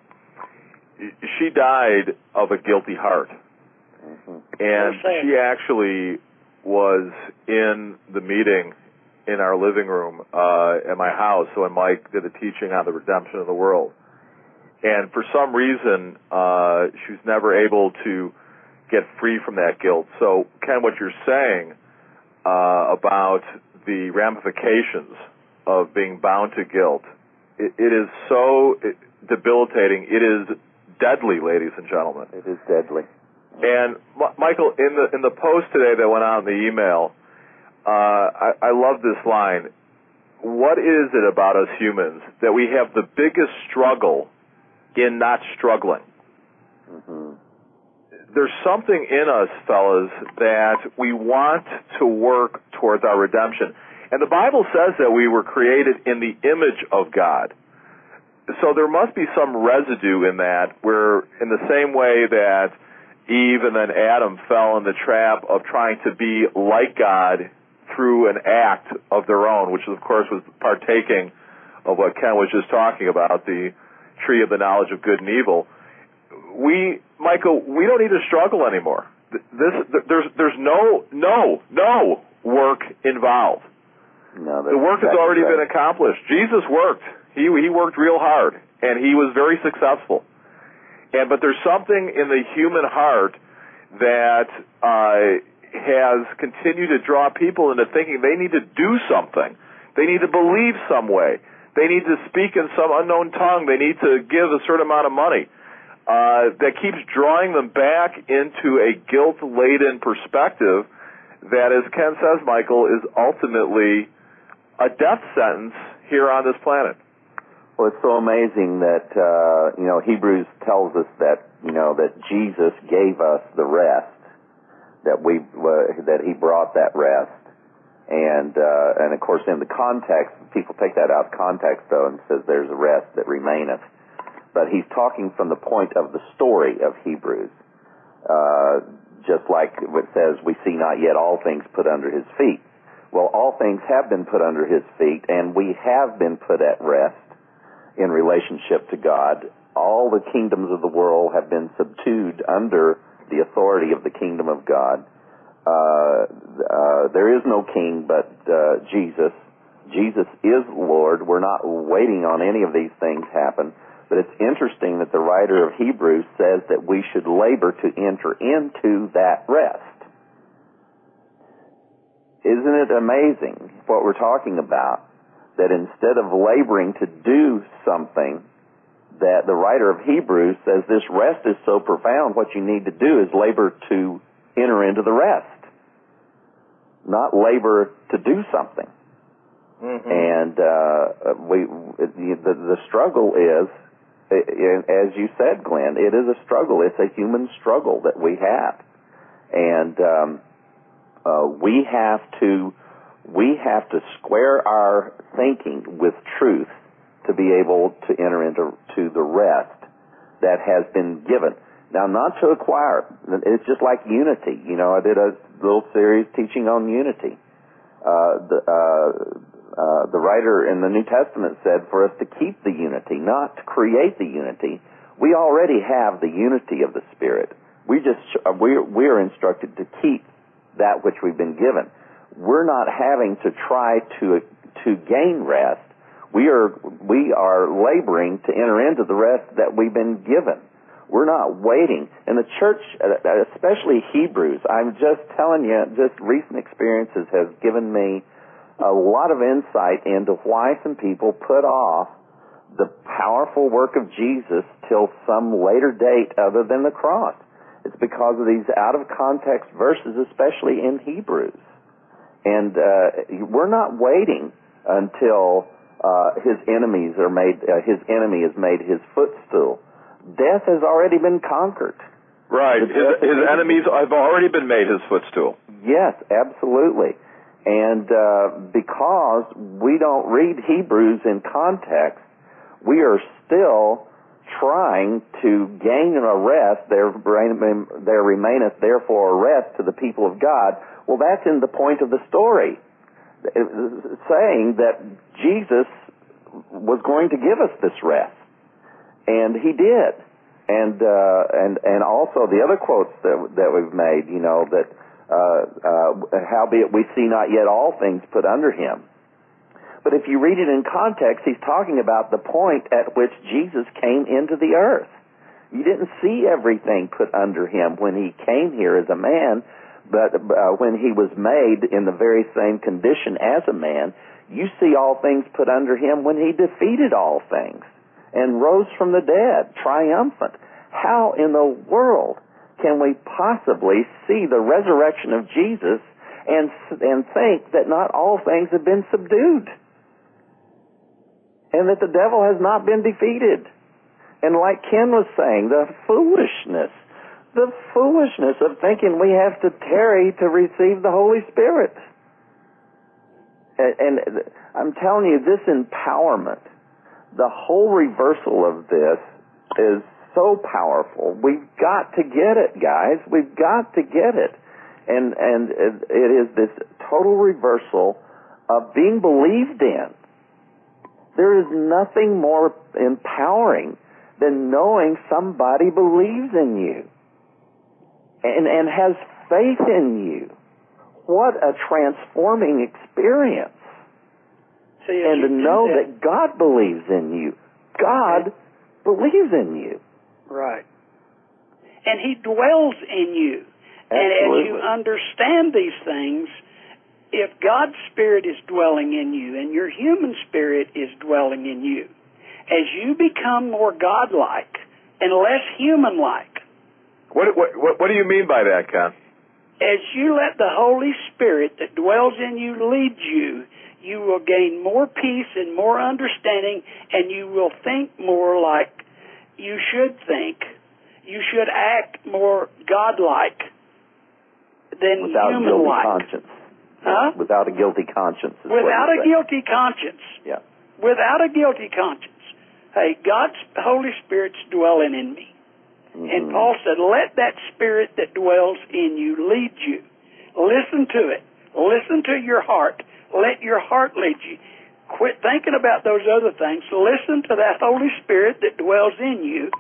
she died of a guilty heart. Mm-hmm. And she actually was in the meeting in our living room uh, at my house when Mike did a teaching on the redemption of the world. And for some reason, uh, she was never able to get free from that guilt. So, Ken, what you're saying uh, about the ramifications of being bound to guilt, It, it is so debilitating. It is deadly, ladies and gentlemen. It is deadly. And M- Michael, in the in the post today that went out in the email, uh, I, I love this line. What is it about us humans that we have the biggest struggle in not struggling? Mm-hmm. There's something in us, fellas, that we want to work towards our redemption. And the Bible says that we were created in the image of God. So there must be some residue in that where, in the same way that Eve and then Adam fell in the trap of trying to be like God through an act of their own, which of course was partaking of what Ken was just talking about, the tree of the knowledge of good and evil. We, Michael, we don't need to struggle anymore. This, there's, there's no, no, no work involved. No, the work has already right. been accomplished. Jesus worked. He he worked real hard, and he was very successful. And but there's something in the human heart that uh, has continued to draw people into thinking they need to do something. They need to believe some way. They need to speak in some unknown tongue. They need to give a certain amount of money. Uh, that keeps drawing them back into a guilt-laden perspective that, as Ken says, Michael, is ultimately a death sentence here on this planet. Well, it's so amazing that, uh, you know, Hebrews tells us that, you know, that Jesus gave us the rest, that we, uh, that he brought that rest. And, uh, and of course, in the context, people take that out of context, though, and says there's a rest that remaineth. But he's talking from the point of the story of Hebrews. Uh, just like it says, we see not yet all things put under his feet. Well, all things have been put under his feet, and we have been put at rest in relationship to God. All the kingdoms of the world have been subdued under the authority of the kingdom of God. Uh, uh, there is no king but uh, Jesus. Jesus is Lord. We're not waiting on any of these things happen. But it's interesting that the writer of Hebrews says that we should labor to enter into that rest. Isn't it amazing what we're talking about? That instead of laboring to do something, that the writer of Hebrews says this rest is so profound, what you need to do is labor to enter into the rest. Not labor to do something. Mm-hmm. And uh, we, the, the struggle is, as you said, Glenn, it is a struggle. It's a human struggle that we have. And um, uh, we have to we have to square our thinking with truth to be able to enter into to the rest that has been given. Now, not to acquire. It's just like unity. You know, I did a little series teaching on unity. Uh, the, uh, Uh, the writer in the New Testament said for us to keep the unity, not to create the unity. We already have the unity of the Spirit. We just we we are instructed to keep that which we've been given. We're not having to try to to gain rest. We are we are laboring to enter into the rest that we've been given. We're not waiting. And the church, especially Hebrews, I'm just telling you, just recent experiences has given me a lot of insight into why some people put off the powerful work of Jesus till some later date other than the cross. It's because of these out-of-context verses, especially in Hebrews. And uh, we're not waiting until uh, his enemies are made. Uh, his enemy is made his footstool. Death has already been conquered. Right. His, his enemies have already been made his footstool. Yes, absolutely. And uh, because we don't read Hebrews in context, we are still trying to gain a rest. There, there remaineth therefore a rest to the people of God. Well, that's in the point of the story, saying that Jesus was going to give us this rest, and he did. And uh, and and also the other quotes that that we've made, you know, that. Uh, uh, howbeit we see not yet all things put under him. But if you read it in context, he's talking about the point at which Jesus came into the earth. You didn't see everything put under him when he came here as a man, but uh, when he was made in the very same condition as a man, you see all things put under him when he defeated all things and rose from the dead, triumphant. How in the world can we possibly see the resurrection of Jesus and and think that not all things have been subdued and that the devil has not been defeated? And like Ken was saying, the foolishness, the foolishness of thinking we have to tarry to receive the Holy Spirit. And, and I'm telling you, this empowerment, the whole reversal of this is so powerful. We've got to get it, guys. We've got to get it. And and it is this total reversal of being believed in. There is nothing more empowering than knowing somebody believes in you and, and has faith in you. What a transforming experience. See, and to know that, that God believes in you. God believes in you. Right. And he dwells in you. Absolutely. And as you understand these things, if God's Spirit is dwelling in you and your human spirit is dwelling in you, as you become more God-like and less human-like. What, what, what do you mean by that, Ken? As you let the Holy Spirit that dwells in you lead you, you will gain more peace and more understanding, and you will think more like you should think. You should act more God-like than without human-like. a guilty conscience. Huh? Without a guilty conscience. Is Without what a guilty conscience. Yeah. Without a guilty conscience. Hey, God's Holy Spirit's dwelling in me. Mm-hmm. And Paul said, let that Spirit that dwells in you lead you. Listen to it. Listen to your heart. Let your heart lead you. Quit thinking about those other things. Listen to that Holy Spirit that dwells in you.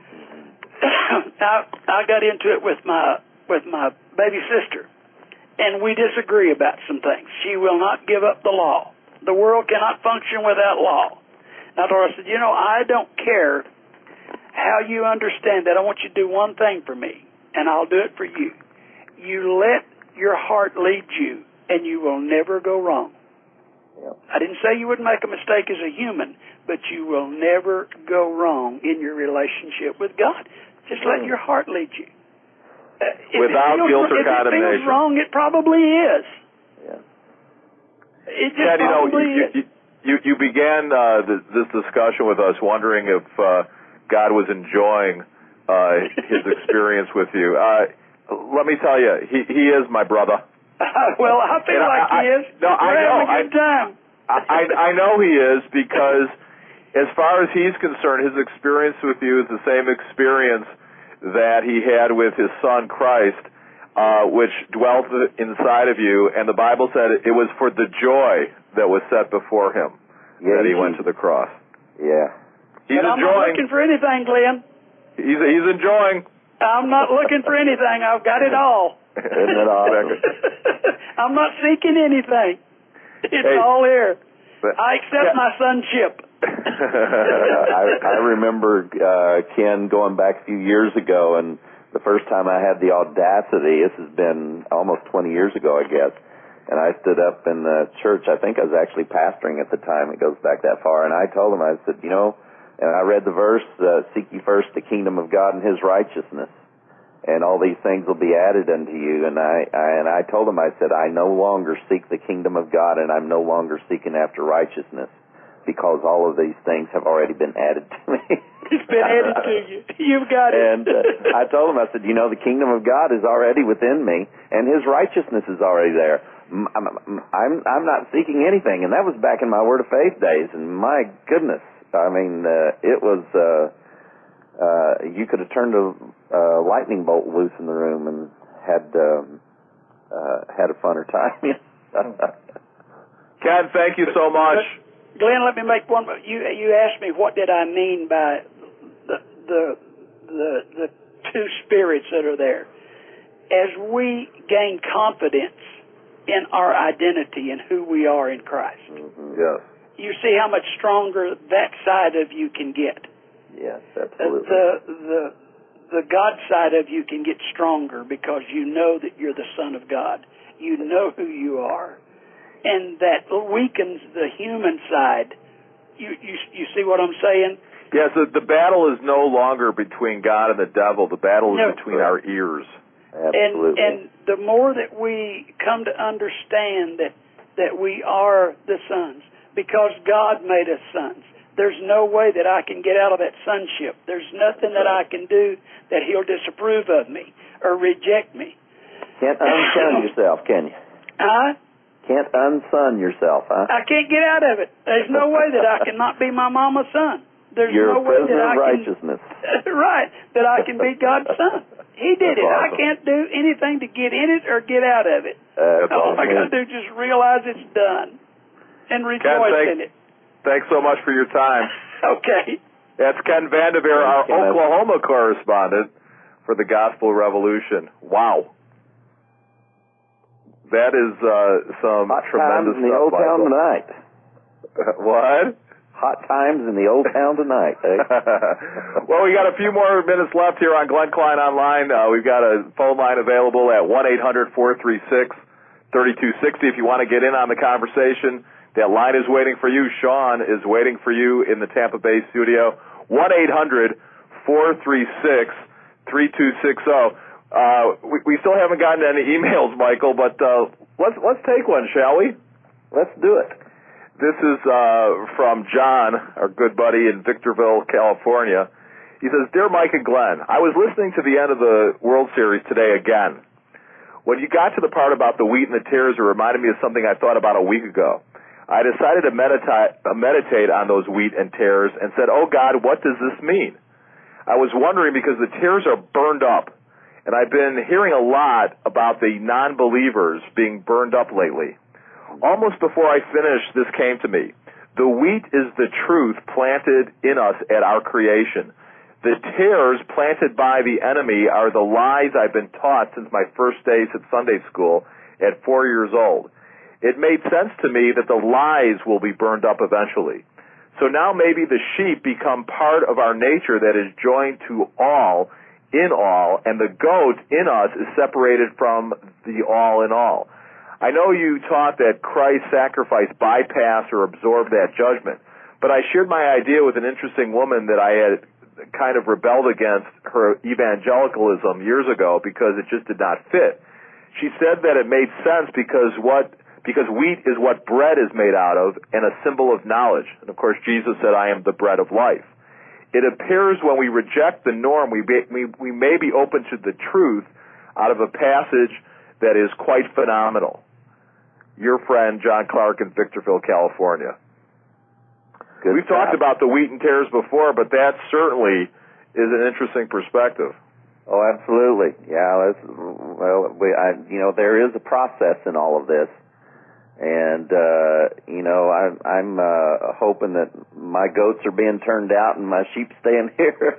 I, I got into it with my with my baby sister, and we disagree about some things. She will not give up the law. The world cannot function without law. Now, Dora said, you know, I don't care how you understand that. I want you to do one thing for me, and I'll do it for you. You let your heart lead you, and you will never go wrong. Yep. I didn't say you wouldn't make a mistake as a human, but you will never go wrong in your relationship with God. Just let your heart lead you. Uh, Without feels, guilt or if condemnation. If it feels wrong, it probably is. Yeah. It just Ken, you know, probably you, is. you, you, you began uh, this, this discussion with us wondering if uh, God was enjoying uh, his experience with you. Uh, let me tell you, he, he is my brother. Well, I feel And like I, he is. No, We're I know. having a good time. I, I know he is because as far as he's concerned, his experience with you is the same experience that he had with his son Christ, uh, which dwelt inside of you. And the Bible said it was for the joy that was set before him Yeah, that he he- went to the cross. Yeah. He's But I'm not enjoying. looking for anything, Glenn. He's he's enjoying. I'm not looking for anything. I've got it all. Isn't it awesome? I'm not seeking anything. It's Hey, all here. but- I accept yeah. my sonship. I, I remember uh, Ken going back a few years ago, and the first time I had the audacity, this has been almost twenty years ago, I guess, and I stood up in the church. I think I was actually pastoring at the time. It goes back that far. And I told him, I said, you know, and I read the verse, uh, seek ye first the kingdom of God and his righteousness, and all these things will be added unto you. And I, I and I told him, I said, I no longer seek the kingdom of God, and I'm no longer seeking after righteousness, because all of these things have already been added to me. It's been added to you. You've got it. And uh, I told him, I said, you know, the kingdom of God is already within me, and his righteousness is already there. I'm, I'm, I'm not seeking anything. And that was back in my Word of Faith days, and my goodness, I mean, uh, it was, uh, uh, you could have turned a uh, lightning bolt loose in the room and had, um, uh, had a funner time. Ken, thank you so much. Glenn, let me make one. You you asked me what did I mean by the the the, the two spirits that are there. As we gain confidence in our identity and who we are in Christ, Mm-hmm. Yes. you see how much stronger that side of you can get. Yes, Uh, absolutely. The the the God side of you can get stronger because you know that you're the Son of God. You know who you are. And that weakens the human side. You you you see what I'm saying? Yes, the, the battle is no longer between God and the devil. The battle is No. between our ears. Absolutely. And and the more that we come to understand that that we are the sons, because God made us sons. There's no way that I can get out of that sonship. There's nothing that I can do that he'll disapprove of me or reject me. Can't unson yourself, can you? Huh? Can't unson yourself, huh? I can't get out of it. There's no way that I can not be my mama's son. There's You're no a way that prisoner I of can righteousness. right, that I can be God's son. He did That's it. I awesome. can't do anything to get in it or get out of it. Uh, All I got to amen. do is just realize it's done and rejoice thank- in it. Thanks so much for your time. Okay. That's Ken Vanderveer, our Thanks, Ken. Oklahoma correspondent for the Gospel Revolution. Wow. That is uh, some Hot tremendous times in the stuff, old town Michael. tonight. What? Hot times in the old town tonight, eh? Well, we got a few more minutes left here on Glenn Klein Online. Uh, we've got a phone line available at one eight hundred four three six three two six zero if you want to get in on the conversation. That line is waiting for you. Sean is waiting for you in the Tampa Bay studio. one eight hundred four three six three two six zero. Uh, we, we still haven't gotten any emails, Michael, but uh, let's let's take one, shall we? Let's do it. This is uh, from John, our good buddy in Victorville, California. He says, Dear Mike and Glenn, I was listening to the end of the World Series today again. When you got to the part about the wheat and the tares, it reminded me of something I thought about a week ago. I decided to meditate, uh, meditate on those wheat and tares and said, oh God, what does this mean? I was wondering because the tares are burned up, and I've been hearing a lot about the non-believers being burned up lately. Almost before I finished, this came to me. The wheat is the truth planted in us at our creation. The tares planted by the enemy are the lies I've been taught since my first days at Sunday school at four years old. It made sense to me that the lies will be burned up eventually. So now maybe the sheep become part of our nature that is joined to all in all, and the goat in us is separated from the all in all. I know you taught that Christ's sacrifice bypassed or absorbed that judgment, but I shared my idea with an interesting woman that I had kind of rebelled against her evangelicalism years ago because it just did not fit. She said that it made sense because what because wheat is what bread is made out of and a symbol of knowledge. And of course, Jesus said, "I am the bread of life." It appears when we reject the norm, we be, we, we may be open to the truth out of a passage that is quite phenomenal. Your friend, John Clark in Victorville, California. Good We've job. talked about the wheat and tares before, but that certainly is an interesting perspective. Oh, absolutely. Yeah, that's, well, we, I, you know, there is a process in all of this. And, uh, you know, I, I'm uh, hoping that my goats are being turned out and my sheep staying here.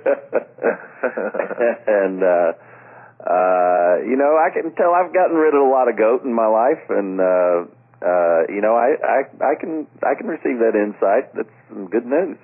and, uh, uh, you know, I can tell I've gotten rid of a lot of goat in my life. And, uh, uh, you know, I, I, I can I can receive that insight. That's some good news.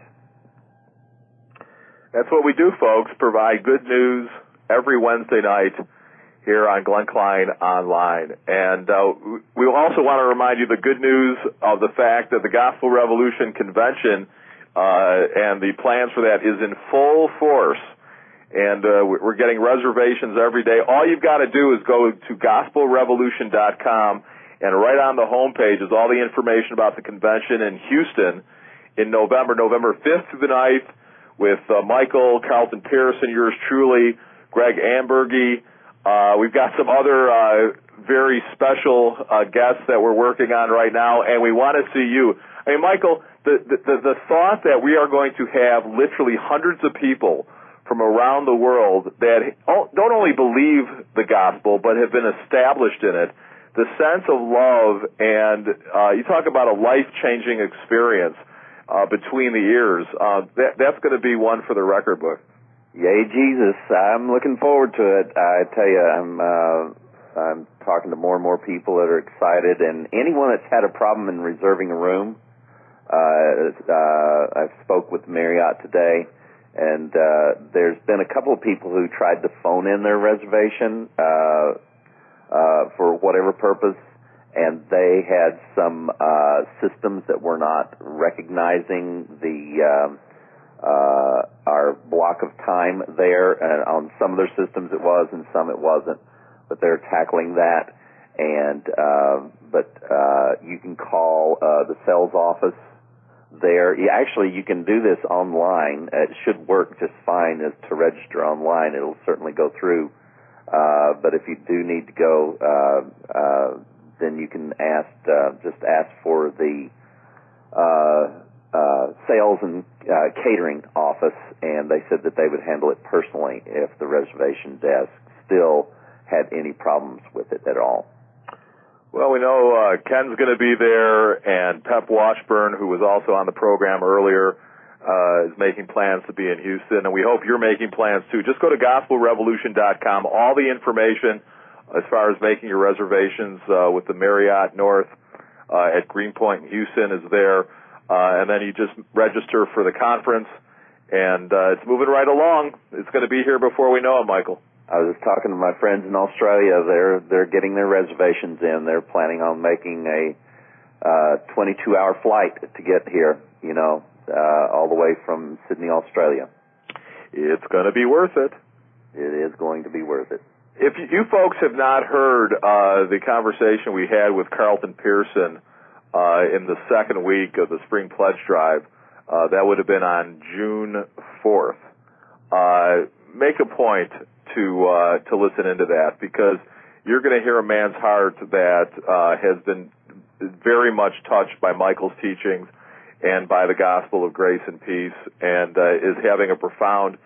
That's what we do, folks, provide good news every Wednesday night here on Glenn Klein Online. And uh, we also want to remind you the good news of the fact that the Gospel Revolution Convention uh, and the plans for that is in full force. And uh, we're getting reservations every day. All you've got to do is go to gospel revolution dot com, and right on the homepage is all the information about the convention in Houston in November, November fifth through the ninth, with uh, Michael, Carlton Pearson, yours truly, Greg Ambergy. Uh, we've got some other uh, very special uh, guests that we're working on right now, and we want to see you. I mean, Michael, the, the, the thought that we are going to have literally hundreds of people from around the world that don't only believe the gospel but have been established in it, the sense of love, and uh, you talk about a life-changing experience uh, between the ears. Uh, that, that's going to be one for the record book. Yay, Jesus. I'm looking forward to it. I tell you, I'm uh, I'm talking to more and more people that are excited, and anyone that's had a problem in reserving a room, uh, uh, I spoke with Marriott today, and uh, there's been a couple of people who tried to phone in their reservation uh, uh, for whatever purpose, and they had some uh, systems that were not recognizing the um, uh, our block of time there. And on some of their systems it was, and some it wasn't. But they're tackling that. And uh, but uh, you can call uh, the sales office there. You, actually, you can do this online. It should work just fine as to register online. It'll certainly go through. Uh, but if you do need to go, uh, uh, then you can ask, uh, just ask for the uh, uh, sales and uh, catering office, and they said that they would handle it personally if the reservation desk still had any problems with it at all. Well, we know uh, Ken's going to be there, and Pep Washburn, who was also on the program earlier, uh, is making plans to be in Houston, and we hope you're making plans too. Just go to gospel revolution dot com. All the information as far as making your reservations uh, with the Marriott North uh, at Greenpoint in Houston is there, uh, and then you just register for the conference, and uh, it's moving right along. It's going to be here before we know it, Michael. I was just talking to my friends in Australia. They're they're getting their reservations in. They're planning on making a uh, twenty-two hour flight to get here, you know, uh, all the way from Sydney, Australia. It's going to be worth it. It is going to be worth it. If you, you folks have not heard uh, the conversation we had with Carlton Pearson uh, in the second week of the Spring Pledge Drive, uh, that would have been on June fourth. Uh, make a point to uh, to listen into that, because you're going to hear a man's heart that uh, has been very much touched by Michael's teachings and by the gospel of grace and peace, and uh, is having a profound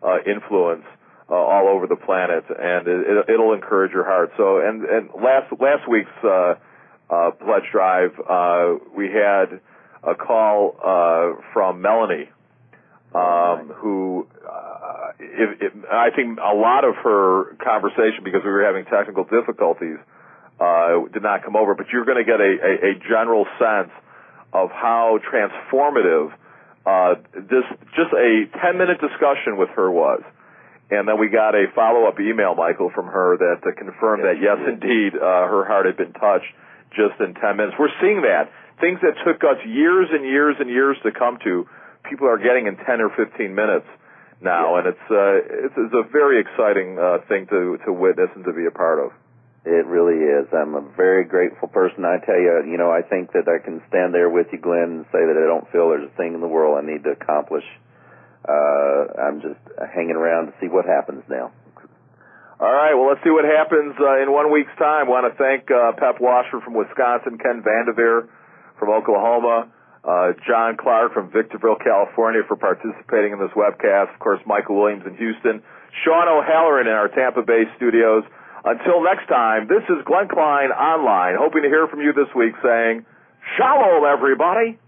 uh, influence uh, all over the planet, and it, it'll encourage your heart. So, and, and last last week's uh, uh, pledge drive, uh, we had a call uh, from Melanie, um, who uh, if, if, I think a lot of her conversation, because we were having technical difficulties, uh, did not come over. But you're going to get a, a, a general sense of how transformative uh, this just a ten minute discussion with her was. And then we got a follow-up email, Michael, from her that uh, confirmed that, yes, indeed, uh, her heart had been touched just in ten minutes. We're seeing that. Things that took us years and years and years to come to, people are getting in ten or fifteen minutes now, and it's, uh, it's, it's a very exciting uh, thing to, to witness and to be a part of. It really is. I'm a very grateful person. I tell you, you know, I think that I can stand there with you, Glenn, and say that I don't feel there's a thing in the world I need to accomplish. Uh, I'm just hanging around to see what happens now. All right, well, let's see what happens uh, in one week's time. I want to thank uh, Pep Washer from Wisconsin, Ken Vandeveer from Oklahoma, uh, John Clark from Victorville, California, for participating in this webcast. Of course, Michael Williams in Houston, Sean O'Halloran in our Tampa Bay studios. Until next time, this is Glenn Klein Online, hoping to hear from you this week saying, Shalom, everybody.